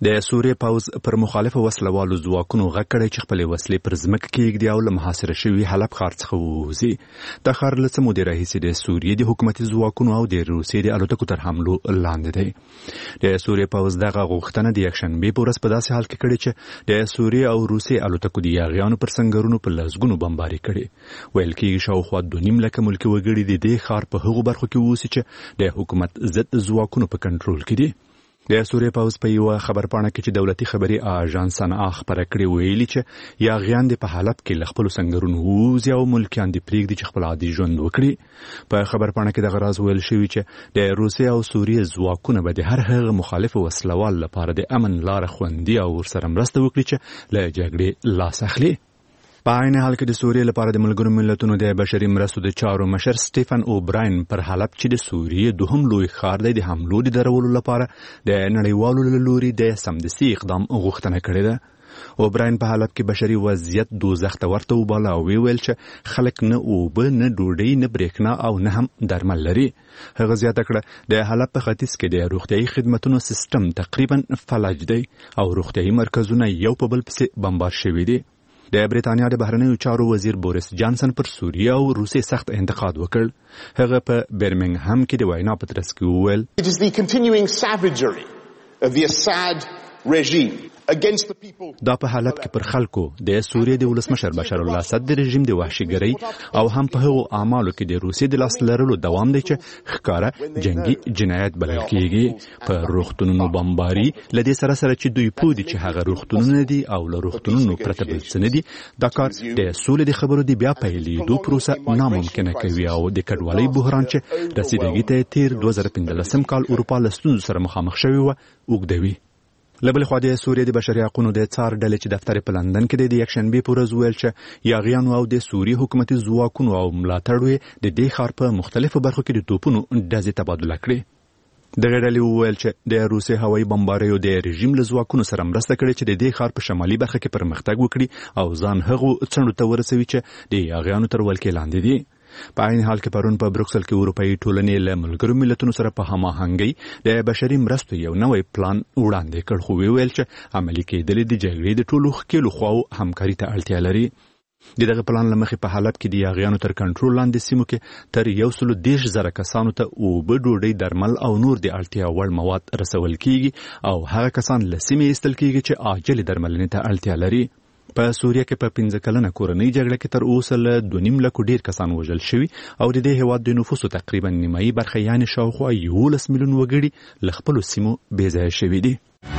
د سوریې پوز پر مخالف وسلوالو ځواکونو غږ کړی چې خپلې وسلې پر ځمکه کېږدي او له محاصره شوي حلب ښار څخه ووځي. دا ښار له څه مودې راهیسې د سوریې د حکومتي ځواکونو او د روسیې د الوتکو تر حملو لاندې دی. د سوریې پوز دغه غوښتنه د یکشنبې په ورځ په داسې حال کې کړې چې د سوریې او روسیې الوتکو د یاغیانو پر سنګرونو په لسګونو بمباري کړې. ویل کېږي شاوخوا دوه نیم لکه ملکي وګړي د دې ښار په هغو برخو کې اوسي چې د حکومت ضد ځواکونو په کنټرول کې دي. د سوریې پوز په یوه خبرپاڼه کې چې دولتي خبري اژانس سنا خبره کړې ویلي چې یاغیان د په حالت کې له خپلو سنګرونو ووځي او ملکیان د پرېږدي چې خپل عادي ژوند وکړي. په خبرپاڼه کې دغه راز ویل شوي چې د روسیې او سوریې ځواکونه به د هر هغه مخالف وسلوال لپاره د امن لاره خوندي او ورسره مرسته وکړي چې له جګړې لاس اخلي. په عین حال کې د سوریې لپاره د ملګرو ملتونو د بشري مرستو د چارو مشر سټیفن اوبراین پر حلب چې د سوریې دوهم لوی ښار دی د حملو د درولو لپاره د نړیوالو له لوري د سمدستي اقدام غوښتنه کړې ده. اوبراین په حلب کې بشري وضعیت دوزخ ته ورته وباله او ویل چې خلک نه اوبه نه ډوډۍ نه برېښنا او نه هم درمل لري. هغه زیاته کړه د حلب په ختیځ کې د روغتیايي خدمتونو سیستم تقریبا فلج دی او روغتیايي مرکزونه یو په بل پسې بمبار شوي دي. د بریتانیا د بهرنیو چارو وزیر بوریس جانسن پر سوریه او روسیې سخت انتقاد وکړ. هغه په برمنګهم کې د وینا په ترڅ کې وویل It is the continuing savagery of the Assad regime against the people. دا په حالت کې پر خلکو د سوریې د ولسمشر بشار الله اسد د رژیم د وحشیګرۍ او هم په هغو اعمالو کې د روسیې د لاس لرلو دوام دی چې ښکاره جنگي جنایت بلل کېږي. په روغتونونو بمباري له دې سره سره چې دوی پوه دي چې هغه روغتونونه دي او له روغتونونو پرته بل څه نه دي. دا کار د سولې د خبرو د بیا پیلېدو پروسه ناممکنه کوي او د کډوالۍ بحران چې رسیدګي ته تیر دوه زره پنځلسم کال اروپا له ستونزو سره مخامخ شوې وه اوږدوي. له بلې خوا د سوریې د بشري حقونو د څار ډلې چې دفتر په لندن کې دی د یکشنبې په ورځ ویل چې یاغیانو او د سوریې حکومتي ځواکونو او ملاتړو یې د دې ښار په مختلفو برخو کې د توپونو ډزې تبادله کړې. دغه ډلې وویل چې د روسیې هوایي بمباریو د رژیم له ځواکونو سره مرسته کړې چې د دې ښار په شمالي برخه کې پرمختګ وکړي او ځان هغو څنډو ته ورسوي چې د یاغیانو تر ولکې لاندې دي. په عین حال کې پرون په بروکسل کې اروپایي ټولنې له ملګرو ملتونو سره په هماهنګۍ د بشري مرستو یو نوی پلان وړاندې کړ خو ویل چې عملي کېدل د جګړې د ټولو ښکېلو خواو همکاري ته اړتیا لري. د دغه پلان له مخې په حلب کې د یاغیانو تر کنټرول لاندې سیمو کې تر یو سلو دېرش زره کسانو ته اوبه ډوډۍ درمل او نور د اړتیا وړ مواد رسول کېږي او هغه کسان له سیمې ایستل کېږي چې عاجلې درملنې ته اړتیا لري. په سوریه کې په پنځه کلنه کورنۍ جګړه کې تر اوسه له دوه نیم لکو ډیر کسان وژل شوي او د دې هېواد د نفوسو تقریبا نیمایي برخه یعنې شاوخوا یولس میلیون وګړي له خپلو سیمو بېځایه شوي دي.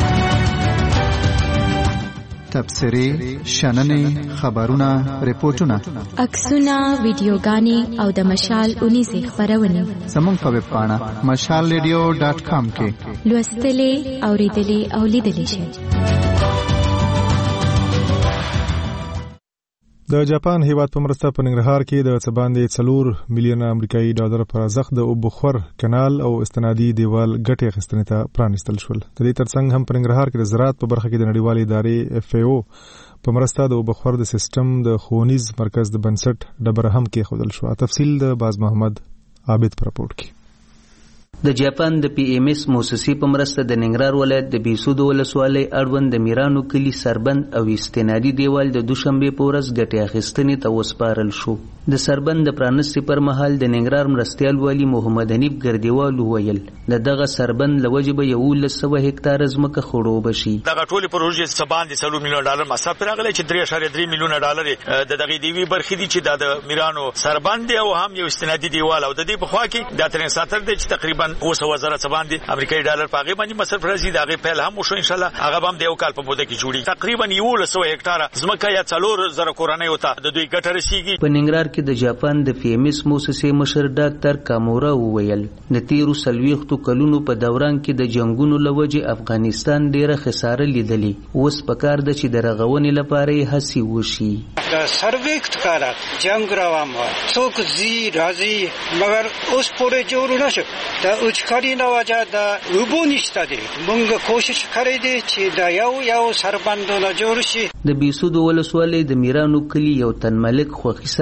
تبصرې، شننې، خبرونه، ریپورتونه، عکسونه، ویډیوګانې او د مشال اونیزې خپرونې زموږ په ویب پاڼه مشال ریډیو ډاټ کام کې لوستلې، اورېدلې او لیدلې شئ. د جاپان هیواد په مرسته په ننګرهار کې د څه باندې څلور میلیونه امریکایي ډالر پر ارزښت د اوبخور کانال او استنادي دیوال ګټې اخیستنې ته پرانیستل شول. د دې ترڅنګ هم په ننګرهار کې د زراعت په برخه کې د نړیوالې ادارې اف ای او په مرسته د اوبخور د سیستم د ښوونیز مرکز د بنسټ ډبره هم کېښودل شوه. تفصیل د باز محمد عابد په راپور کې. د جاپان د پی ایم ایس موسسې په مرسته د ننګرهار ولایت د بیسود ولسوالۍ اړوند د میرانو کلي سربند او استنادي دیوال د دوشنبې په ورځ ګټې اخیستنې ته وسپارل شو. د سربند د پرانستې پر مهال د ننګرهار مرستیال والي محمد حنیف ګردیوال وویل د دغه سربند له وجې به یولس سوه هکتاره ځمکه خړوبه شي. دغه ټولې پروژې څه باندې څلور میلیونه ډالر مصرف پرې راغلی چې درې اعشاریه درې میلیونه ډالر د دغې د یوې برخې دي چې دا د میرانو سربند دی او هم یو استنادي دیوال او د دې په خوا کې دا ترین ساتر دی چې تقریبا اوه سوه زره څه باندې امریکایي ډالر په هغې باندې مصرف راځي. د هغې پیل هم وشو انشاءالله هغه به هم د یو کال په موده کې جوړېږي. تقریبا یولس سوه هکتاره ځمکه یا څلور زره کورنیو ته د دوی ګټه رسېږي. په ننګرهار کې د جاپان د پی ایم ایس موسسې مشر ډاکټر کامورا وویل د تیرو څلوېښتو کلونو په دوران کې د جنګونو له وجې افغانستان ډېره خساره لیدلې. اوس پکار ده چې د رغونې لپاره یې هڅې وشي. د سرویکت کارا جنگ روان و څوک زی راځي مګر اوس پورې جوړ نشو. د اوچکاري نه وجه د اوبو نشته دی. موږ کوشش کړی دی چې د یو یو سربندونه جوړ شي. د بیسود ولسوالۍ د میرانو کلي یو تن ملک خوښي څرګنده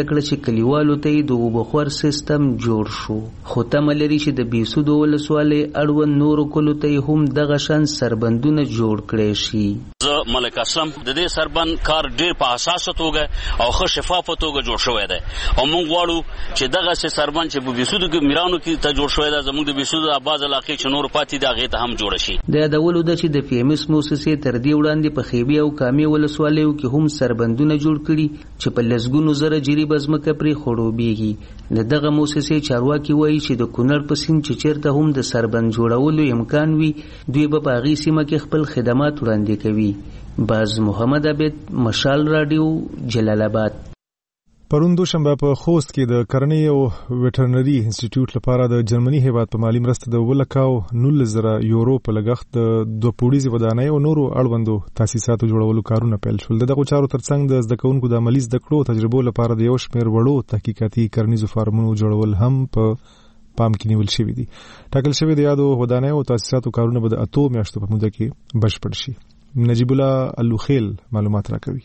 زیاته کړه چې کلیوالو ته د وبخور سیستم جوړ شو. خو تمه لري چې د بېسودو ولسوالۍ اړوند نورو کلو ته هم دغه شان سربندونه جوړ کړی شي. زه ملک اسلم د دې سربند کار ډیر په اساسه توګه او ښه شفافه توګه جوړ شوی دی او موږ غواړو چې دغه سربند چې په بېسودو کې میرانو کې ته جوړ شوی دی زموږ د بېسودو آباد علاقې چې نور پاتې دي هغې ته هم جوړه شي. د یادولو ده چې د پی ایم اس موسسې تر دې وړاندې په خیبي او کامې ولسوالیو کې هم سربندونه جوړ کړي چې په لسګونو زره جریبه ځمکه پرې خړوبېږي. د دغه موسسې چارواکي وایي چې د کونړ په سیند چې چیرته هم د سربند جوړولو امکان وي دوی به په هغې سیمه کې خپل خدمات وړاندې کوي. باز محمد عبید، مشال رادیو، جلال آباد. پرون دوشنبه په خوست کې د کرنې او ویټرنري انسټیټیوټ لپاره د جرمني هیواد په مالی مرسته د ولکاو نولس زره یورو په لګښت د دوه پوړیزې ودانۍ او نورو اړوندو تاسیساتو جوړولو کارونه پیل شول. دغه چارو ترڅنګ د زده کوونکو د عملي زده کړو تجربو لپاره د یو شمېر وړو تحقیقاتي کرنیزو فارمونو جوړول هم په پام کې نیول شوي دي. ټاکل شوي د یادو ودانۍ او تاسیساتو کارونه به د اتو میاشتو په موده کې بشپړ شي. نجیب الله الوخیل معلومات راکوي.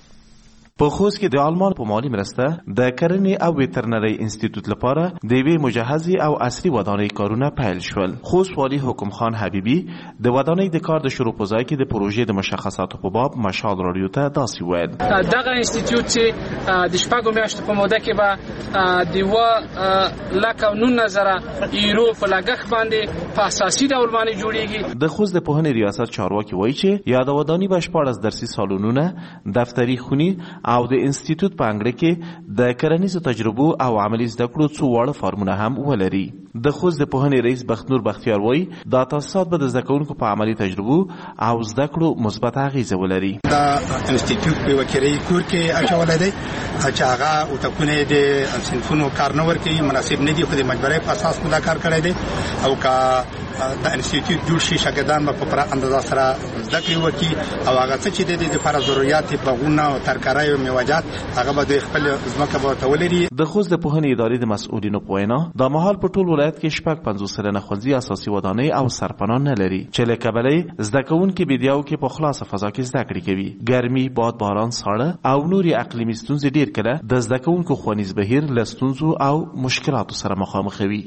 په خوست کې د آلمان په مالی مرسته د کرنې او ویټرنري انسټیټیوټ لپاره د یوې مجهزې او عصري ودانۍ کارونه پیل شول. خوست والي حکم خان حبیبي د ودانۍ د کار د شروع په ځای کې د پروژې د مشخصاتو په باب مشال رادیو ته داسې وویل. دغه انسټیټیوټ چې د شپږو میاشتو په موده کې به د یوه لک او نولس زره یورو په لګښت باندې په اساسي ډول باندې جوړیږي. د خوست د پوهنې ریاست چارواکي وایي چې یاده ودانۍ به شپاړس درسي سالونونه، دفتري خونې او د انسټیټیوټ په انګړ کې د کرنیزو تجربو او عملي زده کړو څو واړه فارمونه هم ولري. د خوست د پوهنې رئیس بختنور بختیار وایي دا تاسیسات به د زده کوونکو په عملي تجربو او زده کړو مثبت اغیزه ولري. دا انسټیټیوټ په وکیلي کور کې اچولای دی چې هغه اتکونه د صنفونو کار نه ورکوي، مناسب نه دي، خو د مجبورۍ په اساس دا کار کړی دی او کا د انسټیټیوټ جوړ شي شاګردان به په پوره اندازه سره زده کړې وکړي او هغه څه چې د دې لپاره ضرورت باغونه او ترکارۍ او میوه‌جات هغه به د خپل ځمکه به ولري. د خوست د پوهنې ادارې د مسؤلینو په وینا دا مهال په ټول ولایت کې شپږ پنځوس سلنه ښوونځي اساسي ودانۍ او سرپناه نه لري چې له کبله زده کوونکي بیدیاو کې په خلاصه فضا کې زده کړې کوي. ګرمي، باد، باران، ساړه او نورې اقلیمي ستونزې ډېر کله د زده کوونکو ښوونیز بهیر له ستونزو او مشکلاتو سره مخامخ وي.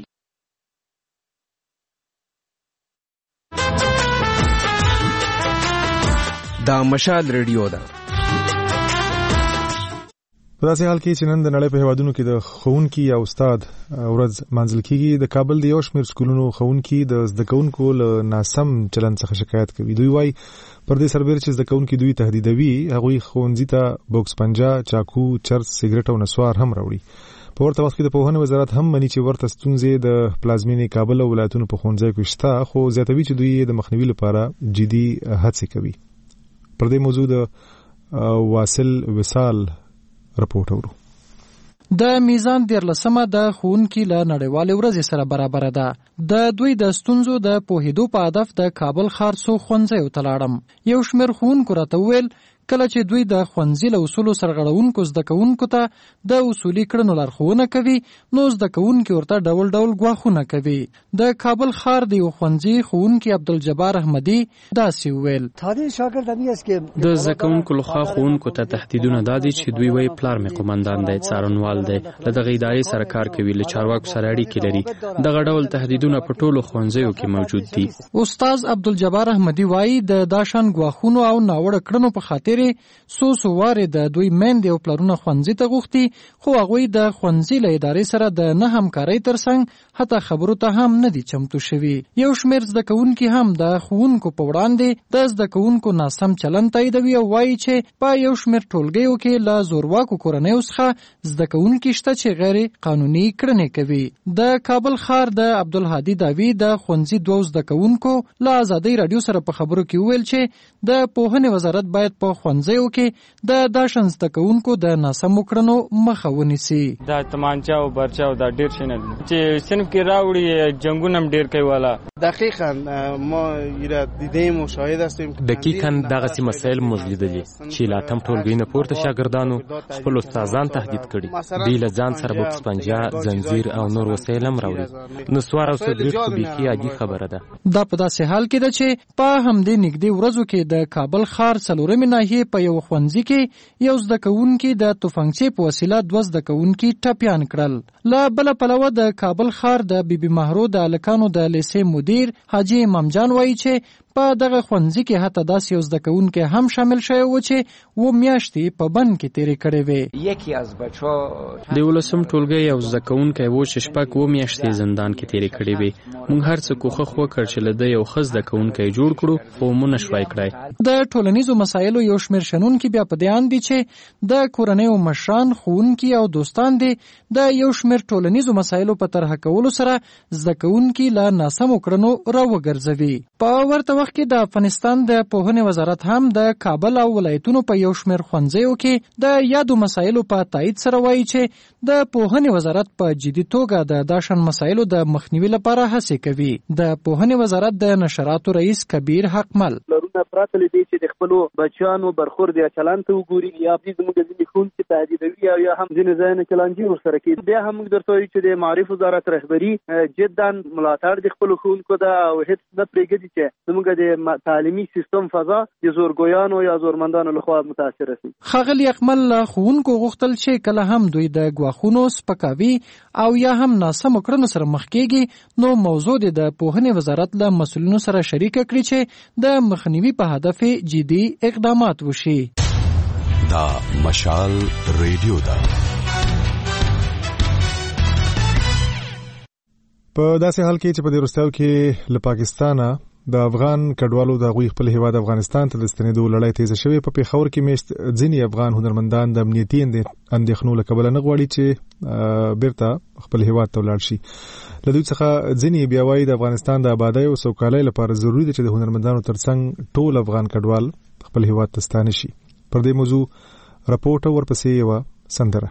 دا مشال ریډیو ده. په داسې حال کې چې نن د نړۍ په هیوادونو کې د ښوونکي او استاد ورځ منځل کېږي، د کابل د یو شمېر سکولونو ښوونکي د زده کوونکو له ناسم چلند څخه شکایت کوي. دوی وایي پر دې سربېره چې زده کوونکي دوی تهدیدوي، هغوی ښوونځي ته بوکس پنجه، چاقو، چرس، سګرټ او نسوار هم راوړي. په ورته وخت کې د پوهنې وزارت هم مني چې ورته ستونزې د پلازمینې کابل او ولایتونو په ښوونځیو کې شته، خو زیاتوي چې دوی د مخنیوي لپاره جدي هڅې کوي. پر دې موضوع د واصل وصال رپورټ اورو. د میزان دیرلسمه د ښوونکي له نړیوالې ورځې سره برابره ده. د دوی د ستونزو د پوهېدو په هدف د کابل ښار څو ښوونځیو ته لاړم. یو شمېر ښوونکو راته وویل کله چې دوی د ښوونځي له اصولو سرغړونکو زده کوونکو ته د اصولي کړنو لارښوونه کوي، نو زده کوونکي ورته ډول ډول ګواښونه کوي. د کابل ښار د یو ښوونځي ښوونکي عبدالجبار احمدي داسې وویل. د زده کوونکو لخوا ښوونکو ته تهدیدونه دا دي چې دوی وایي پلار مې قومندان دی، څارنوال دی، له دغه ادارې سره کار کوي، له چارواکو سره اړیکې لري. دغه ډول تهدیدونه په ټولو ښوونځیو کې موجود دي. استاد عبدالجبار احمدي وایي د داشان ګواښونو او ناوړه کړنو په خاطر سو سو واره د دوی میندې او پلرونه ښوونځي ته غوښتي، خو هغوی د ښوونځي له ادارې سره د نه همکارۍ ترڅنګ حتی خبرو ته هم نه دي چمتو شوي. یو شمېر زده کوونکي هم د ښوونکو په وړاندې د زده کوونکو ناسم چلند تاییدوي او وایي چې په یو شمېر ټولګیو کې له زورواکو کورنیو څخه زده کوونکي شته چې غیر قانوني کړنې کوي. د کابل ښار د عبدالهادي داوی د ښوونځي دوو زده کوونکو له ازادۍ راډیو سره په خبرو کې وویل چې د پوهنې وزارت باید په ښوونځیو کې د داشن زده کوونکو د ناسمو کړنو مخه ونیسي. دا تمانچه او برچه او دا ډېر شي نه دي چې صنف کې راوړي جنګونه هم ډېر کوي والا. دقیقاً ما یره دیدیم او شاهد هستیم. دقیقاً دغسې مسایل موږ لیدلي چې له اتم ټولګي نه پورته شاګردانو خپل استادان تهدید کړي. دوی له ځان سره بوکس پنجه، زنځیر او نور وسایل هم راوړي. نسوار او سګرټ خو بیخي عادي خبره ده. دا په داسې حال کې ده چې په همدې نږدې ورځو کې د کابل ښار څلورمې ناحیې ناحیې په یو ښوونځي کې یو زده کوونکي د توفنګچې په وسیله دوه زده کوونکي ټپیان کړل. له بله پلوه د کابل ښار د بیبي مهرو د هلکانو د لیسې مدیر حاجي امام جان وایي چې په دغه ښوونځي کې حتی داسې یو زده کوونکی هم شامل شوی و چې اووه میاشتې په بند کې تېرې کړې وې. د یولسم ټولګي یو زده کوونکی و چې شپږ اووه میاشتې زندان کې تېرې کړې وې. موږ هر څه کوښښ وکړ چې له ده یو ښه زده کوونکی جوړ کړو خو مو نه شوای کړای. د ټولنیزو مسایلو یو شمېر شنونکي بیا په دې اند دي چې د کورنیو مشران ښوونکي او دوستان دي د یو شمېر ټولنیزو مسایلو په طرحه کولو سره زده کوونکي له ناسمو کړنو راوګرځوي. په ورته وخت کې د افغانستان د پوهنې وزارت هم د کابل او ولایتونو په یو شمېر ښوونځیو کې د یادو مسایلو په تایید سره وایي چې د پوهنې وزارت په جدي توګه د داشن مسایلو د مخنیوي لپاره هڅې کوي. د پوهنې وزارت د نشراتو رئیس کبیر حقمل لرونه پراته لدی چې د خپل بچیانو برخورد یا چلند ته وګوري یا د زموږ د ځینې ښوونکي تهدیدوي او یا هم ځینې ځایونه کې لانجې ورسره کوي. بیا هم موږ درته وایو چې د معارف وزارت رهبري جدا ملاتړ د خپلو ښوونکو ده او هېڅ نه پرېږدي چې زموږ د تعلیمي سیستم فضا د زورګویانو یا زورمندانو لخوا متاثره شي. ښاغلي اکمل ښوونکو غوښتل چې کله هم دوی د ګواښونو سپکاوي او یا هم ناسمو کړنو سره مخ کېږي نو موضوع د پوهنې وزارت له مسؤلینو سره شریکه کړي چې د مخنیوي په هدف جدي اقدامات وشي. دا مشال ریډیو ده. په داسې حال کې چې په دې وروستیو کې له پاکستانه د افغان کډوالو د هغوی خپل هیواد افغانستان ته د ستنېدو لړۍ تیزه شوې. په پېښور کې میشت ځینې افغان هنرمندان د امنیتي اندېښنو له کبله نه غواړي چې بیرته خپل هیواد ته ولاړ شي. له دوی څخه ځینې بیا وایي د افغانستان د آبادۍ او سوکالۍ لپاره ضروري ده چې د هنرمندانو ترڅنګ ټول افغان کډوال خپل هیواد ته ستانه شي. پر دې موضوع راپورټ او ورپسې یوه سندره.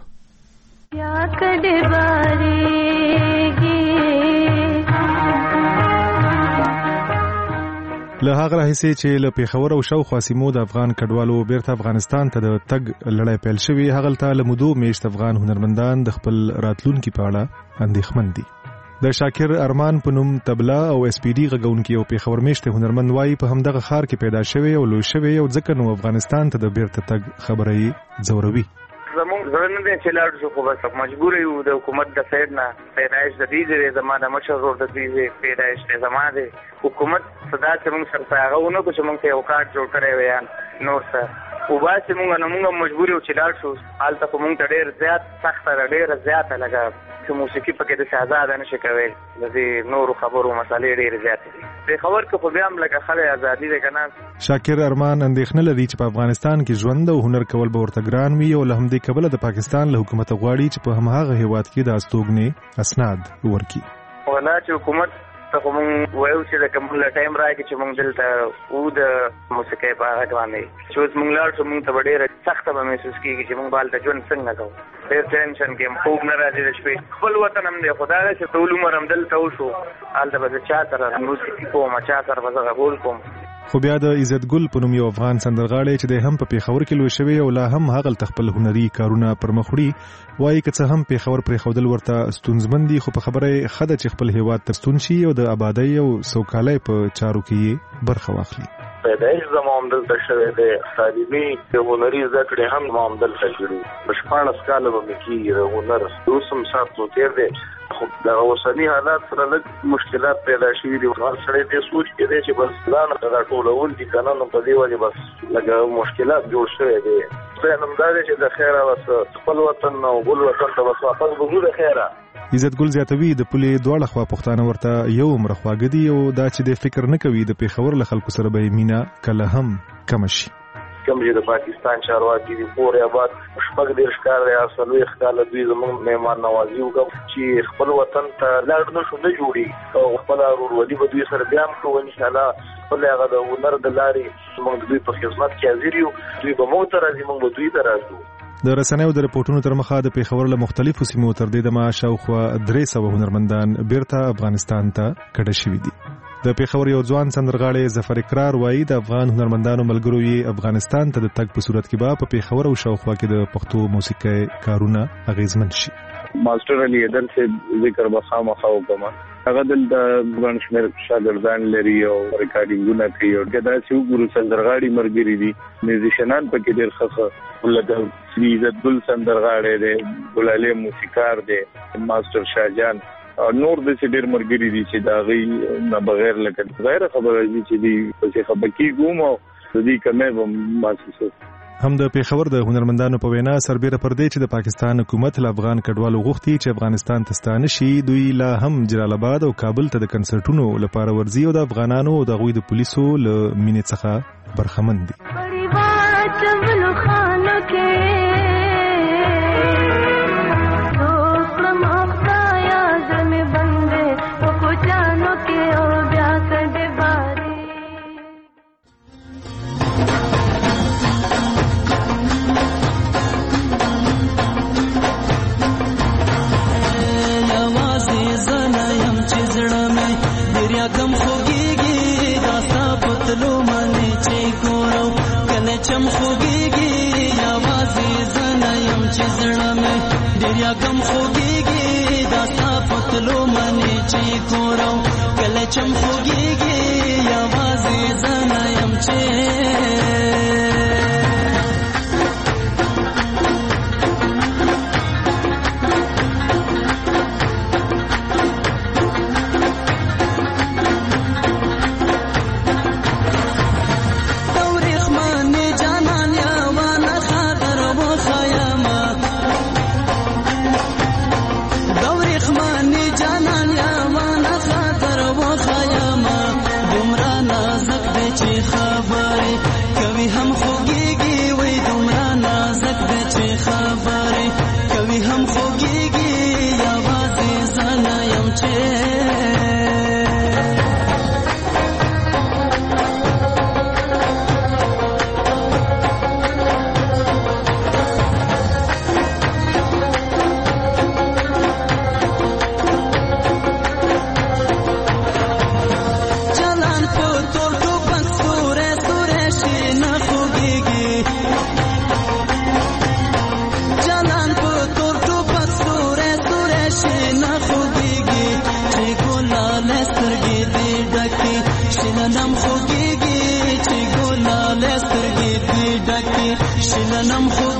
له هغه راهیسې چې له پېښور او شاوخوا سیمو د افغان کډوالو بیرته افغانستان ته د تګ لړۍ پیل شوې، هغلته له مودو میشت افغان هنرمندان د خپل راتلونکي په اړه اندېښمن دي. د شاکر ارمان په نوم تبلا او اس پی ډي غږونکي او پېښور میشت هنرمند وایي په همدغه ښار کې پیدا شوی او لوی شوی او ځکه نو افغانستان ته د بیرته تګ خبره یې ځوروي. زمونږ زړه نه دی چې لاړ شو خو بس مجبور یو د حکومت د سایډ نه پیدایش د دې دی زما د مشر ورور د دې پیدایش دی زما دی حکومت صدا چې موږ سره هغه ونه کو چې موږ ته یو کارت جوړ کړی وي نور څه او باسي موږ نه موږ مجبور یو چې لاړ شو هلته خو موږ ته ډېر زیات سخته ډېره زیاته لګه چې موسیقي پکې داسې ازاده نشي کوی د دې نورو خبرو مسالې ډېرې زیاتې دي. پېښور کې خو بیا هم لکه خلک ازادي دی که نه. شاکر ارمان اندېښنه لري چې په افغانستان کې ژوند او هنر کول به ورته ګران وي او له همدې کبله د پاکستان له حکومت غواړي چې په هماغه هیواد کې د استوګنې اسناد ورکړي. ولا چې حکومت ته خو موږ وایو چې د کوم له ټایم راکړي چې موږ دلته و د موسیقۍ په هغه باندې چې اوس موږ لاړ شو موږ ته به ډېره سخته به محسوس کېږي چې موږ به هلته ژوند څنګه کوو. ډېر ټینشن کې خوب نه راځي د شپې. خپل وطن هم دی خو دا دی چې ټول عمر هم دلته وشو هلته به زه چا سره موسیقي کوم چا سره به زه غږول کوم. خو بیا د عزت ګل په نوم یو افغان سندرغاړی چې د هم په پېښور کې لوی شوی او لا هم هغلته خپل هنري کارونه پر مخ وړي وایي که څه هم پېښور پرېښودل ورته ستونزمن دي خو په خبره یې ښه ده چې خپل هیواد ته ستون شي او د آبادۍ او سوکالۍ په چارو کې یې برخه واخلي. پیدایش زما هم دلته شوی دی، تعلیمي د هنري زده کړې هم زما هم دلته کړي. په شپاړس کاله به مې کېږي د هنر اوس هم ساعت نو تېر دی خو د اوسني حالات سره لږ مشکلات پیدا شوي دي. هر سړی دې سوچ کې دی چې بس ځان ته راټولول دي که نه نو په دې وجې بس لږ مشکلات جوړ شوی دی. خدای هم دا دی چې د خیره بس خپل وطن او بل وطن ته بس واپس وځو د خیره. عزت ګل زیاتوي د پولې دواړه خوا پښتانه ورته یو عمره خواږه دي او دا چې د فکر نه کوي د پېښور له خلکو سره به یې مینه کله هم کمه شي. کوم چې د پاکستان چارواکي دي پورې آباد شپږ دېرش کاله یا څلوېښت کاله دوی زموږ مهمان نوازي وکړه چې خپل وطن ته لاړ نه شو نه جوړي او خپله ورورولي به دوی سره بیا هم کوو انشاءالله. خپل هغه د هنر د لارې موږ دوی په خدمت کې حاضر یو، دوی به موږ ته راځي موږ به دوی ته راځو. د رسنیو د رپورټونو تر مخه د پېښور له مختلفو سیمو تر دې دمه شاوخوا درې سوه هنرمندان بیرته افغانستان ته کډه شوي دي. د پېښور یو ځوان سندرغاړی ظفر اقرار وایي د افغان هنرمندانو ملګرو یې افغانستان ته د تګ په صورت کې به په پېښور او شاوخوا کې د پښتو موسیقۍ کارونه اغیزمن شي. ماسټر علي ادل سے ذکر به خامخا وکړم هغه د ګڼشمیر شاګردان لري او ریکارډینګونه کوي او دا چې وګورو سندرغاړي مرګري دي میوزیشنان پکې ډېر ښه لکه سری عزت ګل سندرغاړی دی ګلالي موسیقار دی ماستر شاهجان نور د ډېر مرګري دي چې دا غي نه بغیر لکه غیر خبره دي چې دی په خبرکی ګوم او د دې کمه محسوسه هم د پیښور د هنرمندانو په وینا سربېره پر دې چې د پاکستان حکومت له افغان کډوالو غوښتي چې افغانستان ته ستانه شي دوی لا هم جلال آباد او کابل ته د کنسرټونو لپاره ورځي او د افغانانو او د غوي د پولیسو له مینې څخه برخمن دي چم خوږيږي یوازې زنه يم چې زړه مې ډېر کم خوږيږي دا صفتلو منې چې ګورم کله چم خوږيږي یوازې زنه يم چې شننم خوږيږي